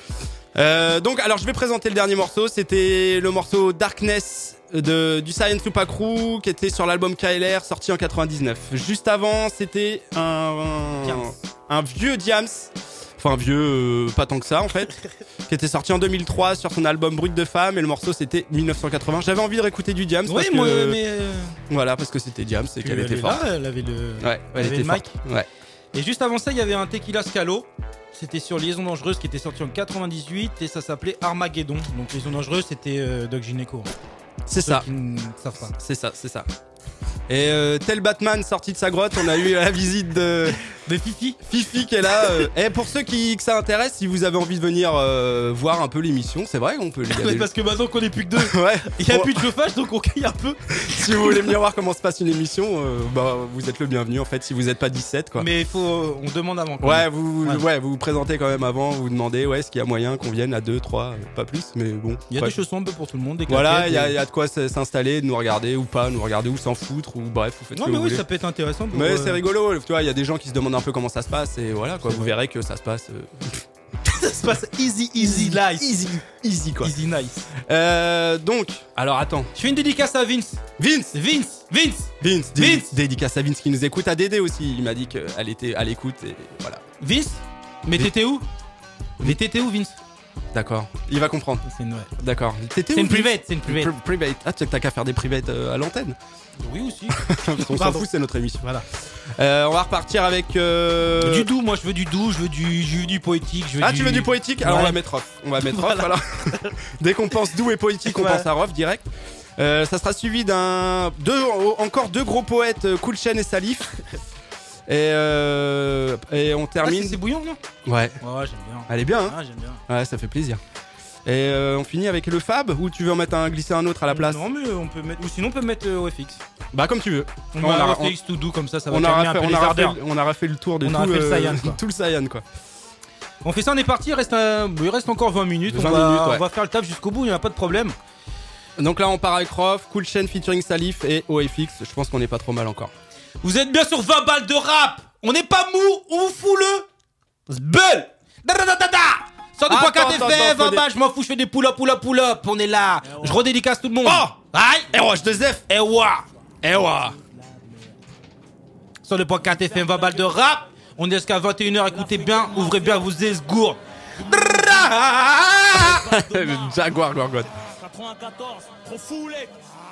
Euh, donc, alors, je vais présenter le dernier morceau. C'était le morceau Darkness de, du Science Tupac Crew, qui était sur l'album K L R, sorti en quatre-vingt-dix-neuf. Juste avant, c'était un, un, un vieux Diams. Enfin, vieux, euh, pas tant que ça, en fait. qui était sorti en deux mille trois sur son album Brut de Femme. Et le morceau, c'était mille neuf cent quatre-vingts. J'avais envie de réécouter du Diams. Oui, parce moi, que, mais. euh, Voilà, parce que c'était Diams et puis qu'elle elle était est forte. là, elle avait le. Ouais, elle elle avait était le mic. forte. Ouais. Et juste avant ça, il y avait un Tequila Scalo. C'était sur Liaison Dangereuse qui était sorti en quatre-vingt-dix-huit et ça s'appelait Armageddon. Donc Liaison Dangereuse, c'était euh, Doc Gynéco. C'est Pour ça. ceux qui ne savent pas. C'est ça, c'est ça. Et euh, tel Batman sorti de sa grotte, on a eu la visite de, de Fifi. Fifi qui est là. euh. Et pour ceux qui que ça intéresse, si vous avez envie de venir euh, voir un peu l'émission, c'est vrai qu'on peut. il y a Ouais, des- parce que maintenant qu'on est plus que deux, ouais. il n'y a Bon, plus de chauffage donc on caille un peu. si vous voulez venir voir comment se passe une émission, euh, bah vous êtes le bienvenu en fait. Si vous n'êtes pas dix-sept quoi. Mais il faut, euh, on demande avant. quand Ouais, même. vous, Ouais. ouais, vous vous présentez quand même avant, vous demandez ouais, est-ce qu'il y a moyen qu'on vienne à deux, trois, euh, pas plus, mais bon. Il y a Ouais. des chaussons un peu pour tout le monde. Des Voilà, claquettes, il y, a- des- il y a de quoi s- s'installer, de nous regarder ou pas, nous regarder ou s'en foutre ou bref, vous faites Non ce que mais vous oui, voulez. ça peut être intéressant. Pour, Mais euh, c'est rigolo, tu vois, il y a des gens qui se demandent un peu comment ça se passe et voilà quoi, C'est vous vrai. verrez que ça se passe euh, ça se passe easy, easy, nice. easy, easy quoi. Easy, nice. Euh, donc, alors attends, Je fais une dédicace à Vince. Vince, Vince, Vince. Vince, dé- Vince. dédicace à Vince qui nous écoute, à Dédé aussi, il m'a dit qu'elle était à l'écoute et voilà. Vince. Mais Vince. t'étais où Mais t'étais où, Vince? D'accord. Il va comprendre. C'est une, ouais. D'accord. T'étais C'est où, une Vince private, c'est une private. Pri- private. Ah, t'as qu'à faire des privates euh, à l'antenne. Oui aussi. On s'en fout, c'est notre émission. Voilà. Euh, on va repartir avec. Euh... Du doux, moi je veux du doux, je veux du, je veux du poétique. Je veux Ah, du... tu veux du poétique? Alors Ouais. on va mettre off. On va mettre Voilà. off. Voilà. Dès qu'on pense doux et poétique, on Voilà. pense à off direct. Euh, ça sera suivi d'un. Deux, encore deux gros poètes, euh, Cool Chain et Salif. Et, euh, et on termine. Ah, c'est, c'est bouillon, non? Ouais. Ouais, j'aime bien. Elle est bien, hein? Ah, j'aime bien. Ouais, ça fait plaisir. Et euh, on finit avec le Fab ou tu veux en mettre un, glisser un autre à la place? Non, mais on peut mettre. Ou sinon, on peut mettre euh, O F X. Bah, comme tu veux. On, on a O F X tout doux comme ça, ça va on calmer aura un fait, peu on les aura fait, ardeurs. on aura fait le tour de On tout, aura fait le euh, Saiyan, quoi. tout le Saiyan, quoi. On fait ça, on est parti. Il reste, un... il reste encore vingt minutes. vingt on, va... minutes, ouais. on va faire le taf jusqu'au bout, il n'y a pas de problème. Donc là, on part avec Rof, Cool Chain featuring Salif et O F X. Je pense qu'on est pas trop mal encore. Vous êtes bien sur vingt balles de rap. On n'est pas mou, on vous fout le Zbeul. Da da da da da. Sors du point Attends, K T attends, F, attends, vingt faut balles, je m'en fous, je fais des pull-up, pull-up, pull-up. On est là. Je redédicace tout le monde. Oh Aïe. Eh ouais, de Zef. Eh ouais. Eh ouais. Sur le point K T F, vingt balles de rap. On est jusqu'à vingt et une heures, écoutez bien, ouvrez bien vos esgours. Jaguar Gorgon. quatre-vingt-quatorze, trop foulé.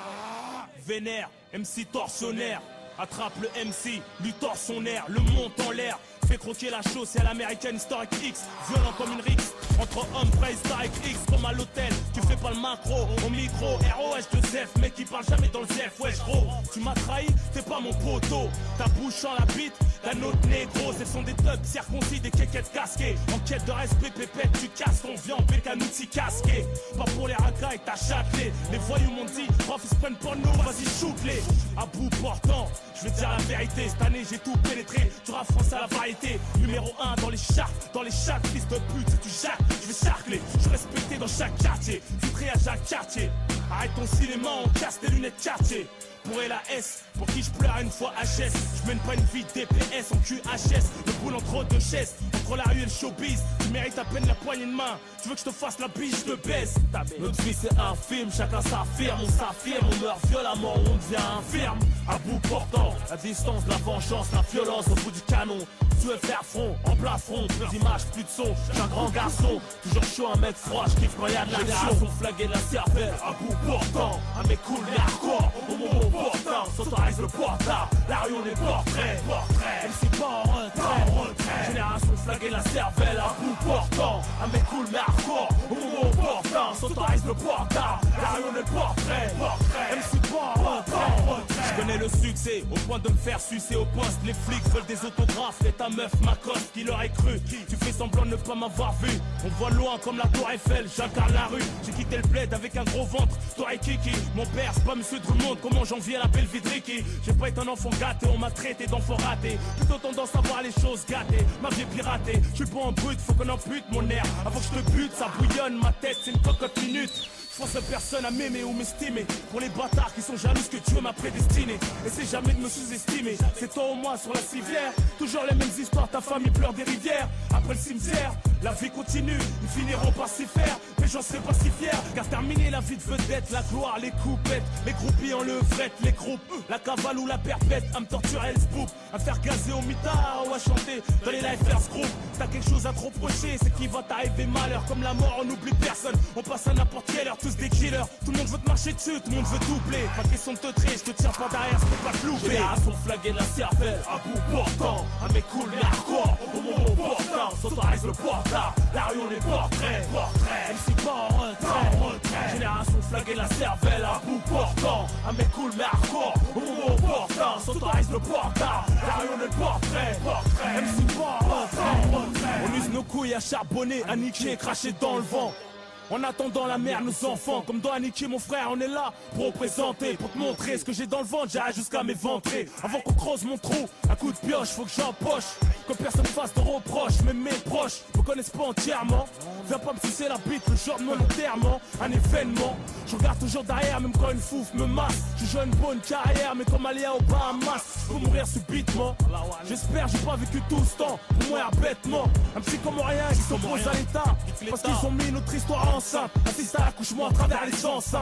Vénère, M C torsionnaire. Attrape le M C, lui tord son air, le monte en l'air. Fait croquer la chose, c'est à l'américaine historique X. Violent comme une rixe, entre hommes préhistorique X. Comme à l'hôtel, tu fais pas le macro. Au micro, R O H de Zef, mec qui parle jamais dans le Zef. Wesh gros, tu m'as trahi, t'es pas mon poteau. Ta bouche en la bite, d'un autre négro. Ce sont des thugs circoncis, des quéquettes casquées. En quête de respect, pépette, tu casses ton viande, bec un outil casqué. Pas pour les racailles, t'as châtelé. Les voyous m'ont dit, prof, ils se prennent pour nous, vas-y shoot-les. À bout portant, je vais te dire la vérité. Cette année, j'ai tout pénétré, tu rap français à la variété. Numéro un dans les charts, dans les chats, fils de pute, si tu jacques, je vais charcler. Je suis respecté dans chaque quartier, filtré à chaque quartier. Arrête ton cinéma, on casse tes lunettes quartier. Pour la S, pour qui je pleure une fois H S. Je mène pas une vie D P S en Q H S. Le boule entre deux chaises, entre la rue et le showbiz. Tu mérites à peine la poignée de main. Tu veux que je te fasse la biche, je te baisse. Notre vie c'est un film, chacun s'affirme, on s'affirme, on meurt violemment, on devient infirme. À bout portant, la distance, la vengeance, la violence au bout du canon. Tu veux faire front, en plafond, plus d'images, plus de son. J'suis un grand garçon, toujours chaud, un mec froid, j'kiffe quand y'a de l'action. Flaguer la cervelle, à bout portant, un mec cool mais hardcore, au moment portant, s'autorise le portable, la rue on est portrait, portrait, M C pas en retrait, retrait. Génération flaguer la cervelle, à bout portant, un mec cool mais hardcore, au moment portant, s'autorise le portable, la rue on est portrait, portrait, M C pas en retrait, retrait. Je connais le succès, au point de me faire sucer au poste, les flics veulent des autographes, et ta meuf m'accoste, qui l'aurait cru, tu fais semblant de ne pas m'avoir vu, on voit loin comme la tour Eiffel, j'incarne la rue, j'ai quitté le bled avec un gros ventre, toi et Kiki, mon père c'est pas monsieur Drummond, comment j'en vis à la belle Vidriki. J'ai pas été un enfant gâté, on m'a traité d'enfant raté. Plutôt tendance à voir les choses gâtées, ma vie piratée. Je suis pas en brut, faut qu'on ampute mon air. Avant que je te bute, ça bouillonne, ma tête c'est une cocotte minute. Je force personne à m'aimer ou m'estimer. Pour les bâtards qui sont jaloux que Dieu m'a prédestiné. Essaie jamais de me sous-estimer. C'est toi ou moi sur la civière. Toujours les mêmes histoires, ta famille pleure des rivières. Après le cimetière, la vie continue. Ils finiront par s'y faire, mais j'en serai pas si fier. Car terminer la vie de vedette, la gloire, les coupettes, les groupies en levrette, les groupes, la cavale ou la perpète. À me torturer le spook, à faire gazer au mitard ou à chanter dans les live first group. T'as quelque chose à te reprocher, c'est qu'il va t'arriver malheur. Comme la mort, on n'oublie personne. On passe à n'importe quelle heure. Tous des killers, tout le monde veut te marcher dessus, tout le monde veut doubler. Pas question de te trier, je te tiens pas derrière, je peux pas te louper. Génération flaguée de la cervelle, à bout portant, un mec cool mais hardcore, au moment portant, s'autorise le portable, la rue on est portrait, portrait, M C pas en retrait, retrait. Génération flaguée de la cervelle, à bout portant, un mec cool mais hardcore, au moment portant, s'autorise le portable, la rue on est portrait, portrait, M C pas en retrait, retrait. On use nos couilles à charbonner, à niquer et cracher dans le vent. En attendant la mère, nos enfants, comme doit niquer mon frère, on est là pour représenter, pour te montrer ce que j'ai dans le ventre, j'arrive jusqu'à m'éventrer. Avant qu'on creuse mon trou, un coup de pioche, faut que j'empoche. Que personne fasse de reproches, mais mes proches me connaissent pas entièrement. Viens pas me sucer la bite, le genre de mon enterrement, un événement. Je regarde toujours derrière, même quand une fouf me masse. Je joue une bonne carrière, mais comme Alia au Bahamas, je peux mourir subitement. J'espère, j'ai pas vécu tout ce temps pour mourir bêtement. Un petit comme rien qui s'oppose à l'état, parce qu'ils ont mis notre histoire enceinte. Assiste à l'accouchement à travers les enceintes.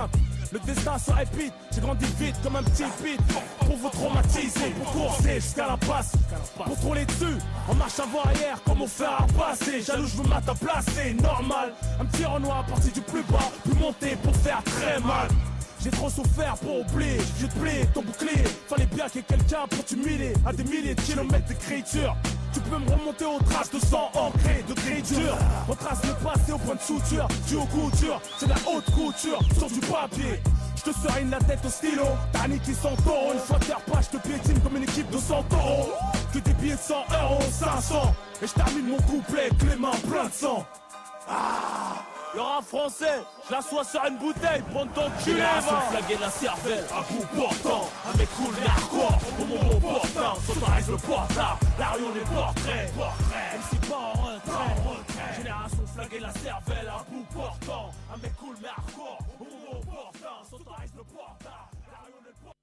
Le destin se répète, j'ai grandi vite comme un petit pit. Pour vous traumatiser, pour courser jusqu'à la passe. Pour troller dessus, en marche avant-arrière comme au fer à passer. Jaloux, je veux m'attendre à placer, normal. Un petit Renoir parti du plus bas, puis monter pour faire très mal. J'ai trop souffert pour oublier, je te plie ton bouclier. Fallait bien qu'il y ait quelqu'un pour t'humilier. À des milliers de kilomètres d'écriture, tu peux me remonter aux traces de sang ancré, de gréture. On trace le passé au point de suture, tu aux coutures, c'est de la haute couture sur du papier. Je te serine la tête au stylo, t'as niqué cent taureaux. Une fois terre pas, je te piétine comme une équipe de cent taureaux. Que des billets de cent euros, cinq cents. Et je termine mon couplet avec les mains pleines de sang. Ah, le rap français, je l'assois sur une bouteille, prends ton cul. Génération flaguée de la cervelle, à bout portant. Avec cool et hardcore, au moment portant. S'autorise le portable, la rue on est portrait. Même si pas en retrait. Génération flaguée de la cervelle, à bout portant. Avec cool mais hardcore, au moment portant. S'autorise le portable, la rue on est portrait.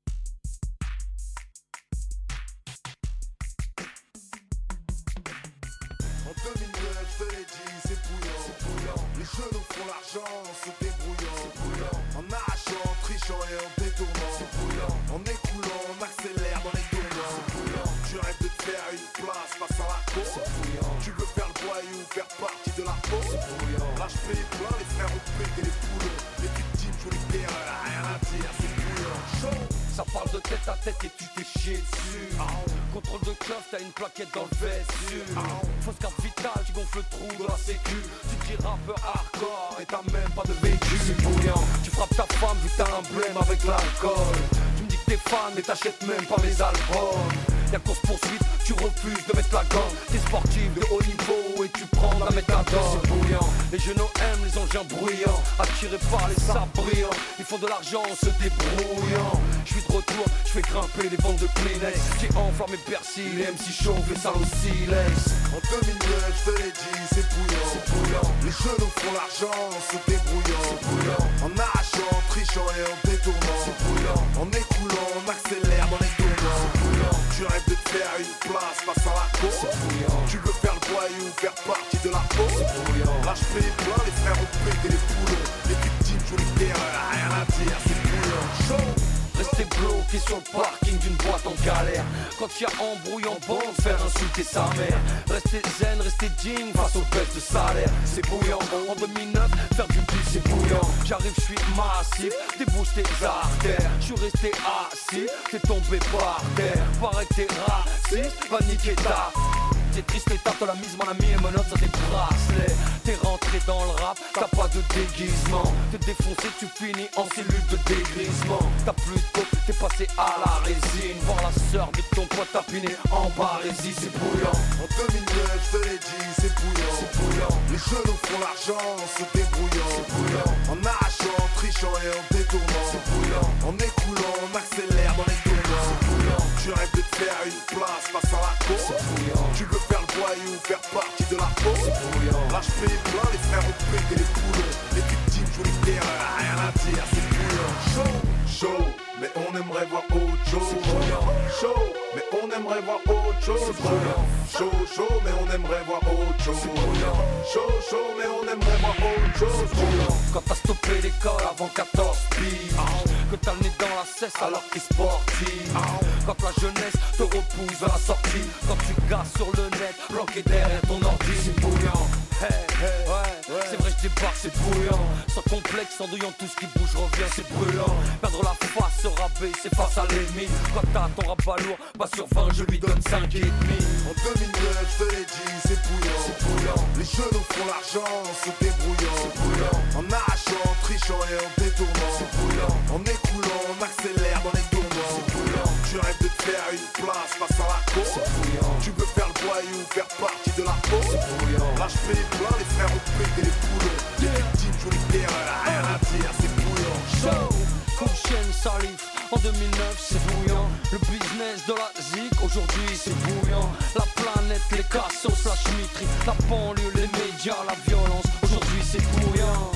En deux mille neuf, je te l'ai dit, c'est bouillant, c'est bouillant. Les jeunes font l'argent en se débrouillant, c'est bouillant. En arrachant, en trichant et en détournant, c'est bouillant. En écoulant, on accélère dans les tournants, c'est bouillant. Tu rêves de te faire une place face à la cour, c'est bouillant. Tu veux faire le voyou, faire partie de la peau, c'est bouillant. Là je paye plein, les frères ont pété les poulons. Les victimes jouent les terreurs, rien à dire, c'est bouillant. Chaud. Ça parle de tête à tête et tu t'es chié dessus. Oh. Contrôle de coffre, t'as une plaquette dans le vessu. Oh. Fausse carte vitale, tu gonfles le trou de la sécu. Tu te dis rappeur hardcore et t'as même pas de véhicule. C'est bouillant, tu frappes ta femme vu que t'as un blême avec l'alcool. Tu me dis que t'es fan mais t'achètes même pas mes albums. Y'a course poursuite, tu refuses de mettre la gomme. T'es sportif de haut niveau et tu prends la méthadone. C'est bouillant, les genoux aiment les engins bruyants. Attirés par les sabres brillants, ils font de l'argent en se débrouillant. Je suis de retour, je fais grimper les ventes de Kleenex. J'ai enflammé Persil, les M C chauves, les salles au silex. En deux mille neuf, je te l'ai dit, c'est bouillant, c'est bouillant. Les jeunes font l'argent en se débrouillant, c'est bouillant. En arrachant, en trichant et en détournant, c'est bouillant. En écoulant, on accélère dans les tournants, c'est bouillant. Tu rêves de te faire une place face à la cour, c'est bouillant. Tu veux faire le voyou, faire partie de la peau, c'est bouillant. Là je paye plein, les frères ont pété les poulons. Les victimes jouent les terreurs, rien à dire, c'est bouillant. Chaud. Rester bloqué sur le parking d'une boîte en galère. Quand y'a embrouille en bande, faire insulter sa mère. Rester zen, rester digne face aux baisses de salaire. C'est bouillant, en deux mille neuf, faire du beat c'est bouillant. J'arrive, je suis massif, débouche tes artères. Je suis resté assis, t'es tombé par terre. Paraît que t'es raciste, va niquer ta. T'es triste et t'as la mise, mon ami et menottes sur tes bracelets. T'es rentré dans le rap, t'as pas de déguisement. T'es défoncé, tu finis en cellule de dégrisement. T'as plus de taux, t'es passé à la résine. Voir la sœur de ton pote tapiné en barésie, c'est bouillant. En deux mille neuf, je te l'ai dit, c'est bouillant, c'est bouillant. Les jeunes font l'argent en se débrouillant, c'est bouillant. En arrachant, en trichant et en détournant, c'est bouillant. En écoulant, on accélère dans les tournants, c'est bouillant. Tu rêves de te faire une place face à la cour, c'est bouillant. Tu veux faire le voyou, faire partie de la peau, c'est bouillant. Là je paye plein, les frères ont pété les poulons. Les victimes jouent les terreurs, rien à dire, c'est bouillant. Chaud, chaud, mais on aimerait voir autre chose. C'est bouillant. Chaud, mais on aimerait voir autre chose. C'est bouillant. Chaud, chaud, mais on aimerait voir autre chose. C'est bouillant. Chaud, chaud, mais on aimerait voir autre chose. C'est bouillant. Quand t'as stoppé l'école avant quatorze piges, que t'as le nez dans la cesse alors que t'es sportif. Quand la jeunesse te repousse vers la sortie, quand tu gasses sur le net, bloqué derrière ton ordi, c'est bouillant. Hey, hey, ouais, ouais. C'est vrai je débarque, c'est bouillant. Sans complexe, en douillant tout ce qui bouge revient, c'est brûlant. Perdre la face, se rabaisser face à l'ennemi. Quand t'as ton rabat lourd, pas sur vingt, je lui donne cinq et demi. En deux mille neuf, je te l'ai dit, c'est bouillant, c'est bouillant. Les jeunes font l'argent en se débrouillant, c'est bouillant. En arrachant, en trichant et en détournant, c'est bouillant. En écoulant, on accélère dans les tournants, c'est bouillant. Tu rêves de te faire une place face à la cour, c'est bouillant. Tu veux faire le voyou, faire partie de la peau, c'est bouillant. Là je paye plein, les frères ont pété les poulons. Les victimes jouent les terreurs, rien à dire, c'est bouillant. Show, Coachène, Salif, en deux mille neuf c'est bouillant. Le business de la zik, aujourd'hui c'est bouillant. La planète, les cassos, la schmitterie, la banlieue, les médias, la violence, aujourd'hui c'est bouillant.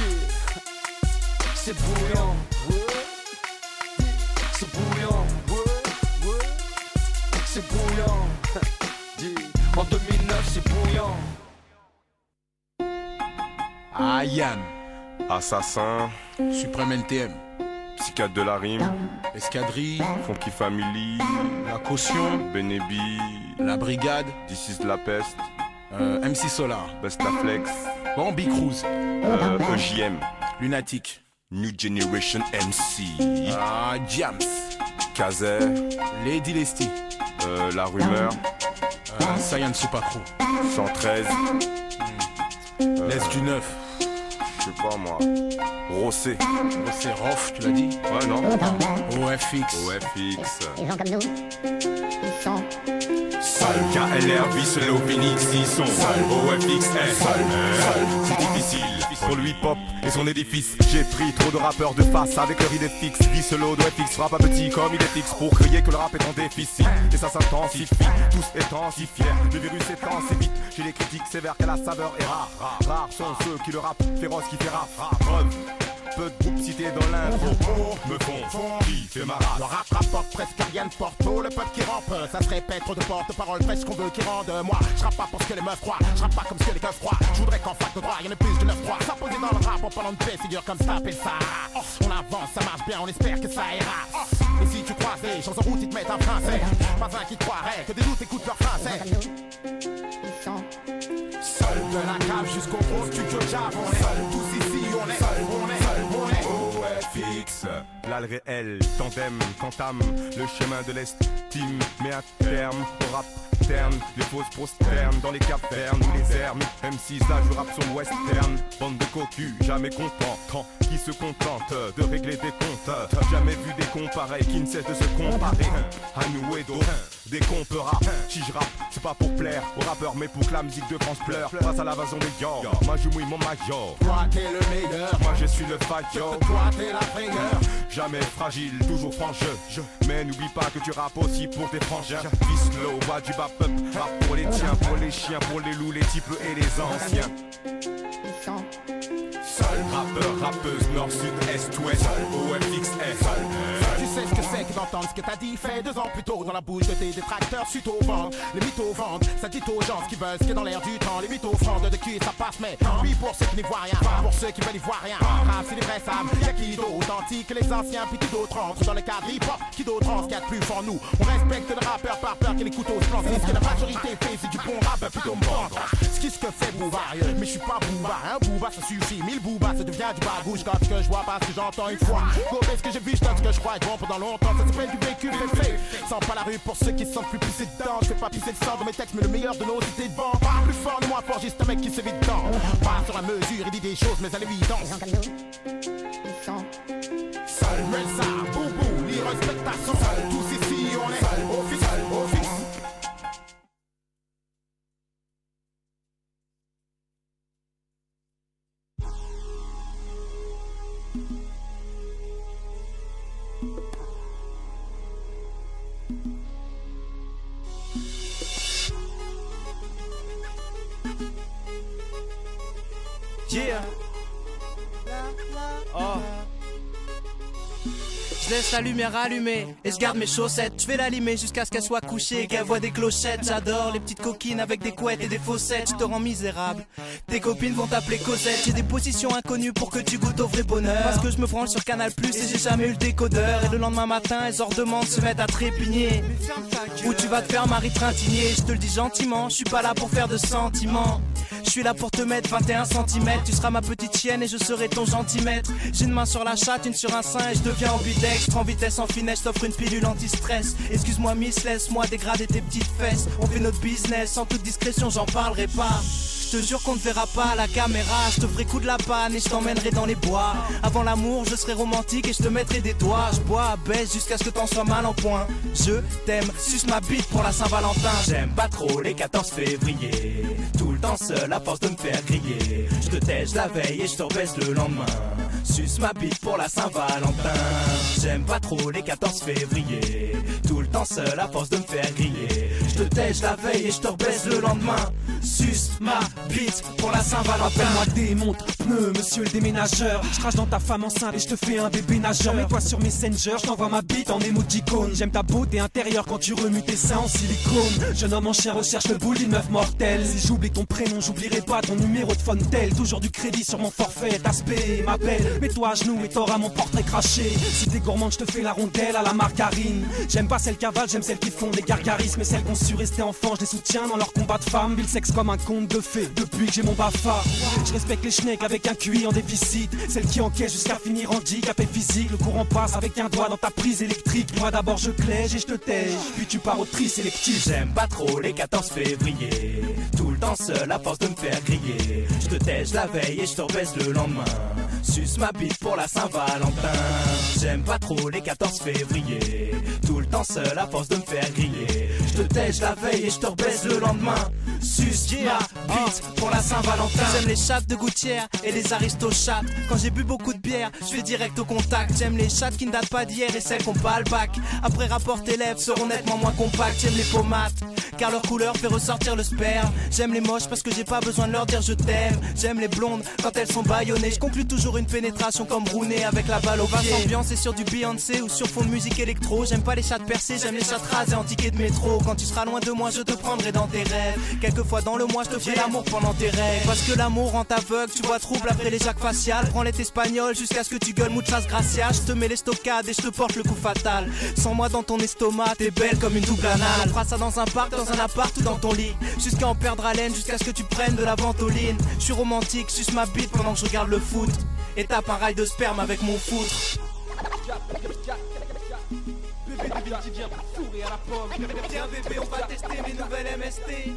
C'est bouillant. C'est bouillant. C'est bouillant. En deux mille neuf c'est bouillant. I am Assassin, Suprême N T M, Psychiatre de la rime, Escadrille, Funky Family, La Caution, Benebi, La Brigade, This is de la peste, euh, M C Solar, Bestaflex, Bambi Cruz, euh, E J M, Lunatic, New Generation M C, ah, Jams, Kazer, Lady Lesty, euh, La Rumeur, euh, Saiyan Super Crew, cent treize, euh, L'Est du neuf, je sais pas moi, Rossé, Rossé Rof, tu l'as dit? Ouais, non? O F X, O F X, Les gens comme nous, ils sont Seul, K L R, Visselo, Phoenix, ils sont seuls, O F X, seul, seul, c'est difficile pour le hip-hop et son édifice. J'ai pris trop de rappeurs de face avec leur idée fixe. Visselo, O F X frappe à petit comme il est fixe pour crier que le rap est en déficit. Et ça s'intensifie, tous étant si fiers. Le virus étend si vite, j'ai les critiques sévères car la saveur est rare. Rares sont ceux qui le rap féroce qui fait rap. Preuve. Peu de groupes cités dans l'intro me font kiffer ma race. Le rap rapporte presque rien de porto. Le peuple qui rampe, ça se répète, trop de porte-parole, presque qu'on veut qui rende moi. Je rappe pas pour ce que les meufs croient, je rappe pas comme ce que les keufs croient. Je voudrais qu'en fac de droit y'en ait plus de neuf trois. S'imposer dans le rap en parlant de paix, figure comme ça appelle ça. Oh, on avance, ça marche bien, on espère que ça ira. Oh, et si tu croises des choses en route, ils te mettent un français. Pas un qui croirait que des doutes écoutent leur français. Ils sont Seul de la cave jusqu'au gros studio Java, on est seul, tous ici on est seul, on est seul, on est O F X, là le réel, tandem, qu'entame le chemin de l'estime, mais à terme, au rap terne, les fausses prosternent dans les cavernes ou les hermes. M six là je rappe sur le western, bande de cocus, jamais contents, qui se contentent de régler des comptes. T'as jamais vu des cons pareils qui ne cessent de se comparer à nous et d'autres. Des cons peut rap, si je rappe, c'est pas pour plaire aux rappeurs mais pour que la musique de France pleure. Face à l'invasion des gars, moi je mouille mon maillot. Toi t'es le meilleur, moi je suis le faillot. Toi t'es la frayeur, jamais fragile, toujours franc jeu. Mais n'oublie pas que tu rappes aussi pour tes frangins. Visselo, voix du bap up, rap pour les tiens, pour les chiens, pour les loups, les types et les anciens. Ils sont Seul rappeur, rappeuse, nord, sud, est, ouest, O F X, S. Tu sais ce que c'est que d'entendre ce que t'as dit fait deux ans plus tôt dans la bouche de tes détracteurs suite au vent. Les mythos vendent, ça dit aux gens ce qu'ils veulent, ce qui est dans l'air du temps. Les mythos fendent de cul ça passe, mais oui pour ceux qui n'y voient rien, pour ceux qui veulent y voir rien. Rap c'est les vrais sables, y'a qui d'authentique que les anciens, puis qui d'autres entrent dans le cadre hip-hop, qui d'autres entrent, ce qu'il y a de plus fort nous. On respecte le rappeur par peur que les couteaux se lancent. Ce que la majorité fait c'est du bon rap, plutôt me vendre. Ce qui ce que fait Bouvard, mais je suis pas Bouvard, hein, Bouvard ça suffit, mille Bouvard ça devient du bagouche quand ce que je vois pas ce que j'entends une fois. Go ce que j'ai vu, je ce que je crois être bon pendant longtemps, ça s'appelle du véhicule fait fait. Sans pas la rue pour ceux qui se sentent plus poussés dedans. Je fais pas pisser le sang de mes textes, mais le meilleur de nos idées devant. Pas plus fort, ni moins fort, juste un mec qui se vit dedans. Pas sur la mesure, il dit des choses, mais à l'évidence. Les gens comme nous, ils sont Seul, Melsa, Boubou, l'irrespectation. Seul, tous ici, on est seul, au fixe, au fixe. Yeah. Oh. Je laisse la lumière allumée et je garde mes chaussettes. Je vais l'allumer jusqu'à ce qu'elle soit couchée et qu'elle voit des clochettes. J'adore les petites coquines avec des couettes et des faussettes. Je te rends misérable, tes copines vont t'appeler Cosette. J'ai des positions inconnues pour que tu goûtes au vrai bonheur. Parce que je me branle sur Canal Plus et j'ai jamais eu le décodeur. Et le lendemain matin, elles ordonnent se mettre à trépigner. Ou tu vas te faire Marie Trintigné. Je te le dis gentiment, je suis pas là pour faire de sentiments. Je suis là pour te mettre vingt et un centimètres. Tu seras ma petite chienne et je serai ton gentilmaître. J'ai une main sur la chatte, une sur un sein et je deviens ambidextre. En vitesse, en finesse, t'offre une pilule anti-stress. Excuse-moi miss, laisse-moi dégrader tes petites fesses. On fait notre business, sans toute discrétion j'en parlerai pas. Je te jure qu'on ne verra pas à la caméra. Je te ferai coup de la panne et je t'emmènerai dans les bois. Avant l'amour je serai romantique et je te mettrai des doigts. Je bois, baisse jusqu'à ce que t'en sois mal en point. Je t'aime, suce ma bite pour la Saint-Valentin. J'aime pas trop les quatorze février. Tout le temps seul à force de me faire griller. Je te tèche la veille et je te rebaisse le lendemain. suce ma bite pour la Saint-Valentin. J'aime pas trop les quatorze février, tout le temps seul à force de me faire griller. Je te tèche la veille et je te rebaisse le lendemain. Suce ma bite pour la Saint-Valentin. Appelle-moi démonte, pneu, monsieur le déménageur. Je crache dans ta femme enceinte et je te fais un bébé nageur. Mets-toi sur Messenger, je t'envoie ma bite en émoticône. J'aime ta beauté intérieure quand tu remues tes seins en silicone. Jeune homme en chien recherche le boule d'une meuf mortelle. Si j'oublie ton prénom, j'oublierai pas ton numéro de phone tel. Toujours du crédit sur mon forfait, aspect, ma belle. Mets-toi à genoux et t'auras mon portrait craché. Si t'es gourmande, je te fais la rondelle à la margarine. J'aime pas celles cavalent, j'aime celles qui font des gargarismes. Et celles qu'on su rester enfants, je les soutiens dans leur combat de femmes. Ville sexe comme un conte de fées, depuis que j'ai mon bafa. Je respecte les schnecks avec un Q I en déficit. Celles qui encaissent jusqu'à finir handicapé physique. Le courant passe avec un doigt dans ta prise électrique. Moi d'abord je clège et je te tège, puis tu pars au tri sélectif. J'aime pas trop les quatorze février, tout le temps seul à force de me faire griller. Je te tèche la veille et je te rebaisse le lendemain. Suce ma bite pour la Saint-Valentin. J'aime pas trop les quatorze février, tout le temps seul à force de me faire griller. Je te tèche la veille et je te rebaisse le lendemain. Suce ma bite pour la Saint-Valentin. J'aime les chattes de gouttière et les aristochattes. Quand j'ai bu beaucoup de bière, je fais direct au contact. J'aime les chattes qui ne datent pas d'hier et celles qui ont pas le bac. Après rapport tes lèvres seront nettement moins compactes. J'aime les pomates car leur couleur fait ressortir le sperme. J'aime les moches parce que j'ai pas besoin de leur dire je t'aime. J'aime les blondes quand elles sont bâillonnées. Je conclue toujours une pénétration comme Rooney avec la balle au pied. Ambiance et sur du Beyoncé ou sur fond de musique électro. J'aime pas les chattes percées, j'aime les chattes rasées en ticket de métro. Quand tu seras loin de moi je te prendrai dans tes rêves. Quelquefois dans le mois je te ferai l'amour pendant tes rêves. Parce que l'amour rend aveugle, tu vois trouble après les jacques faciales. Prends les espagnol jusqu'à ce que tu gueules muchas gracias. Je te mets les stockades et je te porte le coup fatal. Sans moi dans ton estomac, t'es belle comme une double anale. On fera ça dans un parc, dans un appart ou dans ton lit. Jusqu'à en perdre haleine, jusqu'à ce que tu prennes de la ventoline. Je suis romantique, suce ma bite pendant que je regarde le foot. Et tape un rail de sperme avec mon foutre. Bébé de Vinci vient pour fourrer à la pomme. Viens bébé, on va tester mes nouvelles M S T.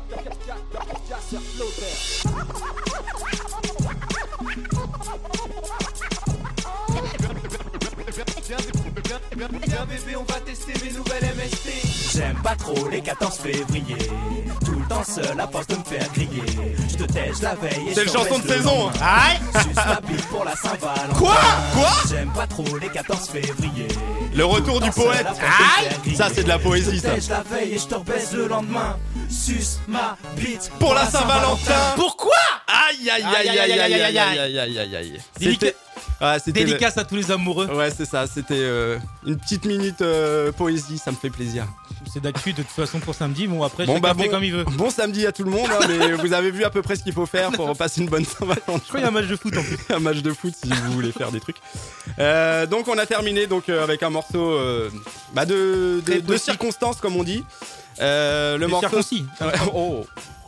Viens bébé, on va tester mes nouvelles M S T. J'aime pas trop les quatorze février, tout le temps seul à force de me faire griller. Je te tèche la veille et c'est je le te chanson de baisse le saison. lendemain. Aïe. Suce ma bite pour la Saint-Valentin. Quoi Quoi J'aime pas trop les quatorze février. Le retour du poète. Aïe. Ça c'est de la poésie ça. Je te tèche la veille et je te rebaisse le lendemain. Suce ma bite Pour la Saint-Valentin. Pourquoi? Aïe aïe aïe aïe aïe aïe aïe aïe aïe aïe aïe. Délicat- Ah, c'était Dédicace le- à tous les amoureux. Ouais, c'est ça. C'était euh, une petite minute euh, poésie, ça me fait plaisir. C'est d'actu de toute façon pour samedi. Bon, après, Bon, chacun bah, fait bon, comme il veut. bon samedi à tout le monde, hein, mais vous avez vu à peu près ce qu'il faut faire pour passer une bonne Saint-Valentin. Je crois qu'il y a un match de foot en plus. Un match de foot si vous voulez faire des trucs. Euh, donc on a terminé donc euh, avec un morceau euh, bah, de, de, de circonstances comme on dit. Euh, le Des morceau. circoncis. Ouais, oh.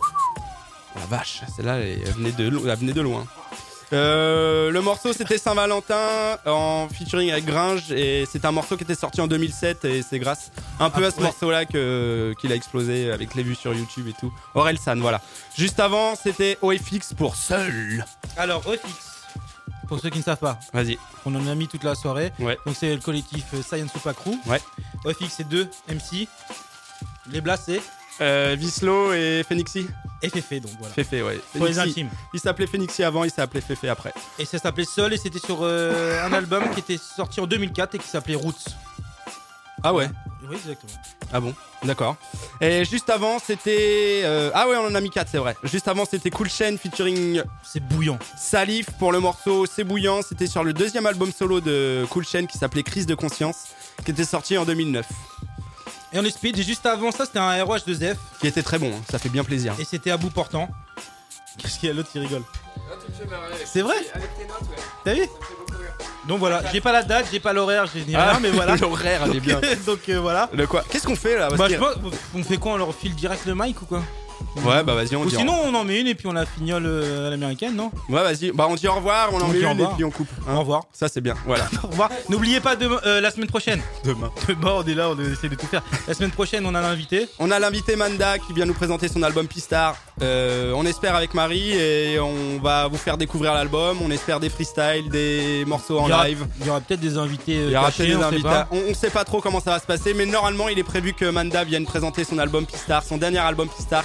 La vache, celle-là elle venait de, lo- elle venait de loin. Euh, le morceau c'était Saint-Valentin en featuring avec Gringe et c'est un morceau qui était sorti en deux mille sept et c'est grâce un peu Ah, à ce ouais. morceau-là que, qu'il a explosé avec les vues sur YouTube et tout. Orelsan, voilà. Juste avant c'était O F X pour Seul. Alors, O F X, pour ceux qui ne savent pas, Vas-y. on en a mis toute la soirée. Ouais. Donc, c'est le collectif euh, Science Super Crew. Ouais. O F X, c'est deux M C. Les Blas, c'est Euh, Vislo et Phoenixy. et Féfé, donc voilà. Féfé, ouais. Pour les Phoenixy. intimes. Il s'appelait Phoenixy avant, il s'est appelé Féfé après. Et ça s'appelait Seul et c'était sur euh, un album qui était sorti en deux mille quatre et qui s'appelait Roots. Ah ouais. Oui, exactement. Ah bon, d'accord. Et juste avant, c'était. euh, Ah ouais, on en a mis quatre, c'est vrai. Juste avant, c'était Cool Chain featuring. C'est bouillant. Salif pour le morceau C'est bouillant. C'était sur le deuxième album solo de Cool Chain qui s'appelait Crise de conscience, qui était sorti en deux mille neuf. Et on est speed. Et juste avant ça, c'était un R O H deux F. Qui était très bon, hein, ça fait bien plaisir. Et c'était à bout portant. Qu'est-ce qu'il y a l'autre qui rigole? C'est vrai? T'as vu? Donc voilà, j'ai pas la date, j'ai pas l'horaire, j'ai ni Ah, rien, mais voilà. l'horaire, elle est bien. Donc euh, voilà. Le quoi? Qu'est-ce qu'on fait là? Parce Bah, que- je pense, on fait quoi? On leur file direct le mic ou quoi? Ouais, bah vas-y, on Ou dit. sinon, on en met une et puis on la fignole euh, à l'américaine, non? Ouais, vas-y. Bah on dit au revoir, on en On met dit au une et revoir. puis on coupe. hein. Au revoir. Ça c'est bien, voilà. Au revoir. N'oubliez pas demain, euh, la semaine prochaine. Demain. Demain, on est là, on essaie de tout faire. La semaine prochaine, on a l'invité. On a l'invité Manda qui vient nous présenter son album Pistar. Euh, on espère avec Marie et on va vous faire découvrir l'album. On espère des freestyles, des morceaux en Il y aura- live. Il y aura peut-être des invités. euh, Il y aura cachés, peut-être des on sait invités. pas. On, on sait pas trop comment ça va se passer, mais normalement il est prévu que Manda vienne présenter son album Pistar, son dernier album Pistar qui est,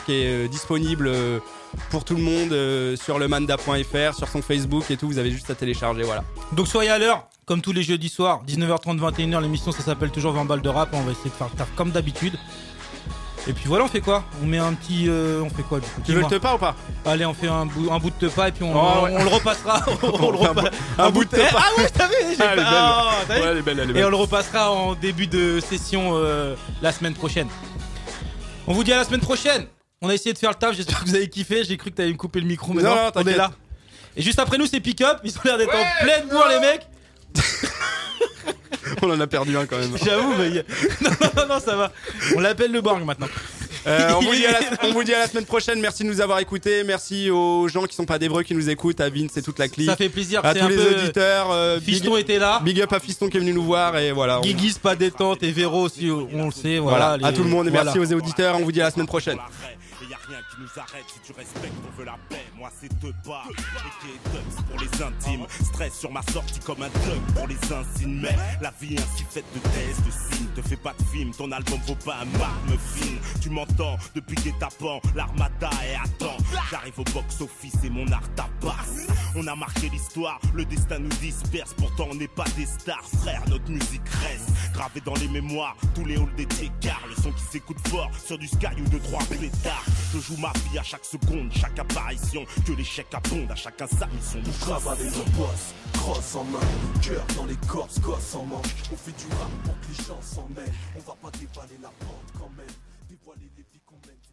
euh, disponible euh, pour tout le monde euh, sur le manda point f r, sur son Facebook et tout. Vous avez juste à télécharger, voilà. Donc soyez à l'heure, comme tous les jeudis soirs, dix-neuf heures trente, vingt et une heures, l'émission ça s'appelle toujours vingt balles de rap. On va essayer de faire le taf comme d'habitude. Et puis voilà, on fait quoi? On met un petit. Euh, on fait quoi du coup? Tu veux le tepa ou pas? Allez, on fait un bout, un bout de tepa et puis on, Oh, on, ouais. on le repassera. on le repa- un, un bout de tepa. Ah ouais, t'as vu, j'ai Ah, elle est pas- belle. Ah, t'as vu Ouais, elle est belle, elle est Et belle. on le repassera en début de session euh, la semaine prochaine. On vous dit à la semaine prochaine. On a essayé de faire le taf, j'espère que vous avez kiffé. J'ai cru que t'allais me couper le micro, mais Non, non, non, on est t'inquiète. là. Et juste après nous, c'est Pick Up. Ils ont l'air d'être en pleine bourre, les mecs. On en a perdu un quand même. J'avoue, mais. y a- Non, non, non, non, ça va. On l'appelle le Borg maintenant. Euh, on, vous dit à la, on vous dit à la semaine prochaine. Merci de nous avoir écoutés. Merci aux gens qui sont pas d'Evreux qui nous écoutent, à Vince et toute la clique. Ça fait plaisir. À c'est tous un les peu- auditeurs. euh, Fiston big, était là. Big up à Fiston qui est venu nous voir et voilà. On- Guiguis, pas détente et Véro aussi, on le sait. Voilà, Voilà, à les- tout le monde et voilà. merci aux auditeurs. On vous dit à la semaine prochaine. Et y a rien qui nous arrête si tu respectes, on veut la paix. Moi c'est deux pas. Et qui est Dux pour les intimes. Stress sur ma sortie comme un thug pour les insignes. Mais la vie ainsi faite de tests, de signes. Te fais pas de film, ton album vaut pas un marque fine. Tu m'entends depuis guet-apens, l'armada est à temps. J'arrive au box-office et mon art tabasse. On a marqué l'histoire, le destin nous disperse. Pourtant on n'est pas des stars, frère, notre musique reste gravée dans les mémoires. Tous les halls des car le son qui s'écoute fort sur du sky ou de trois pétards. Je joue ma vie à chaque seconde, chaque apparition. Que l'échec abonde, à chacun sa mission. Nous travaillons nos boss, crosse en main, cœur dans les corps, gosse en manche. On fait du rap pour que les gens s'en mêlent. On va pas déballer la pente quand même, dévoiler les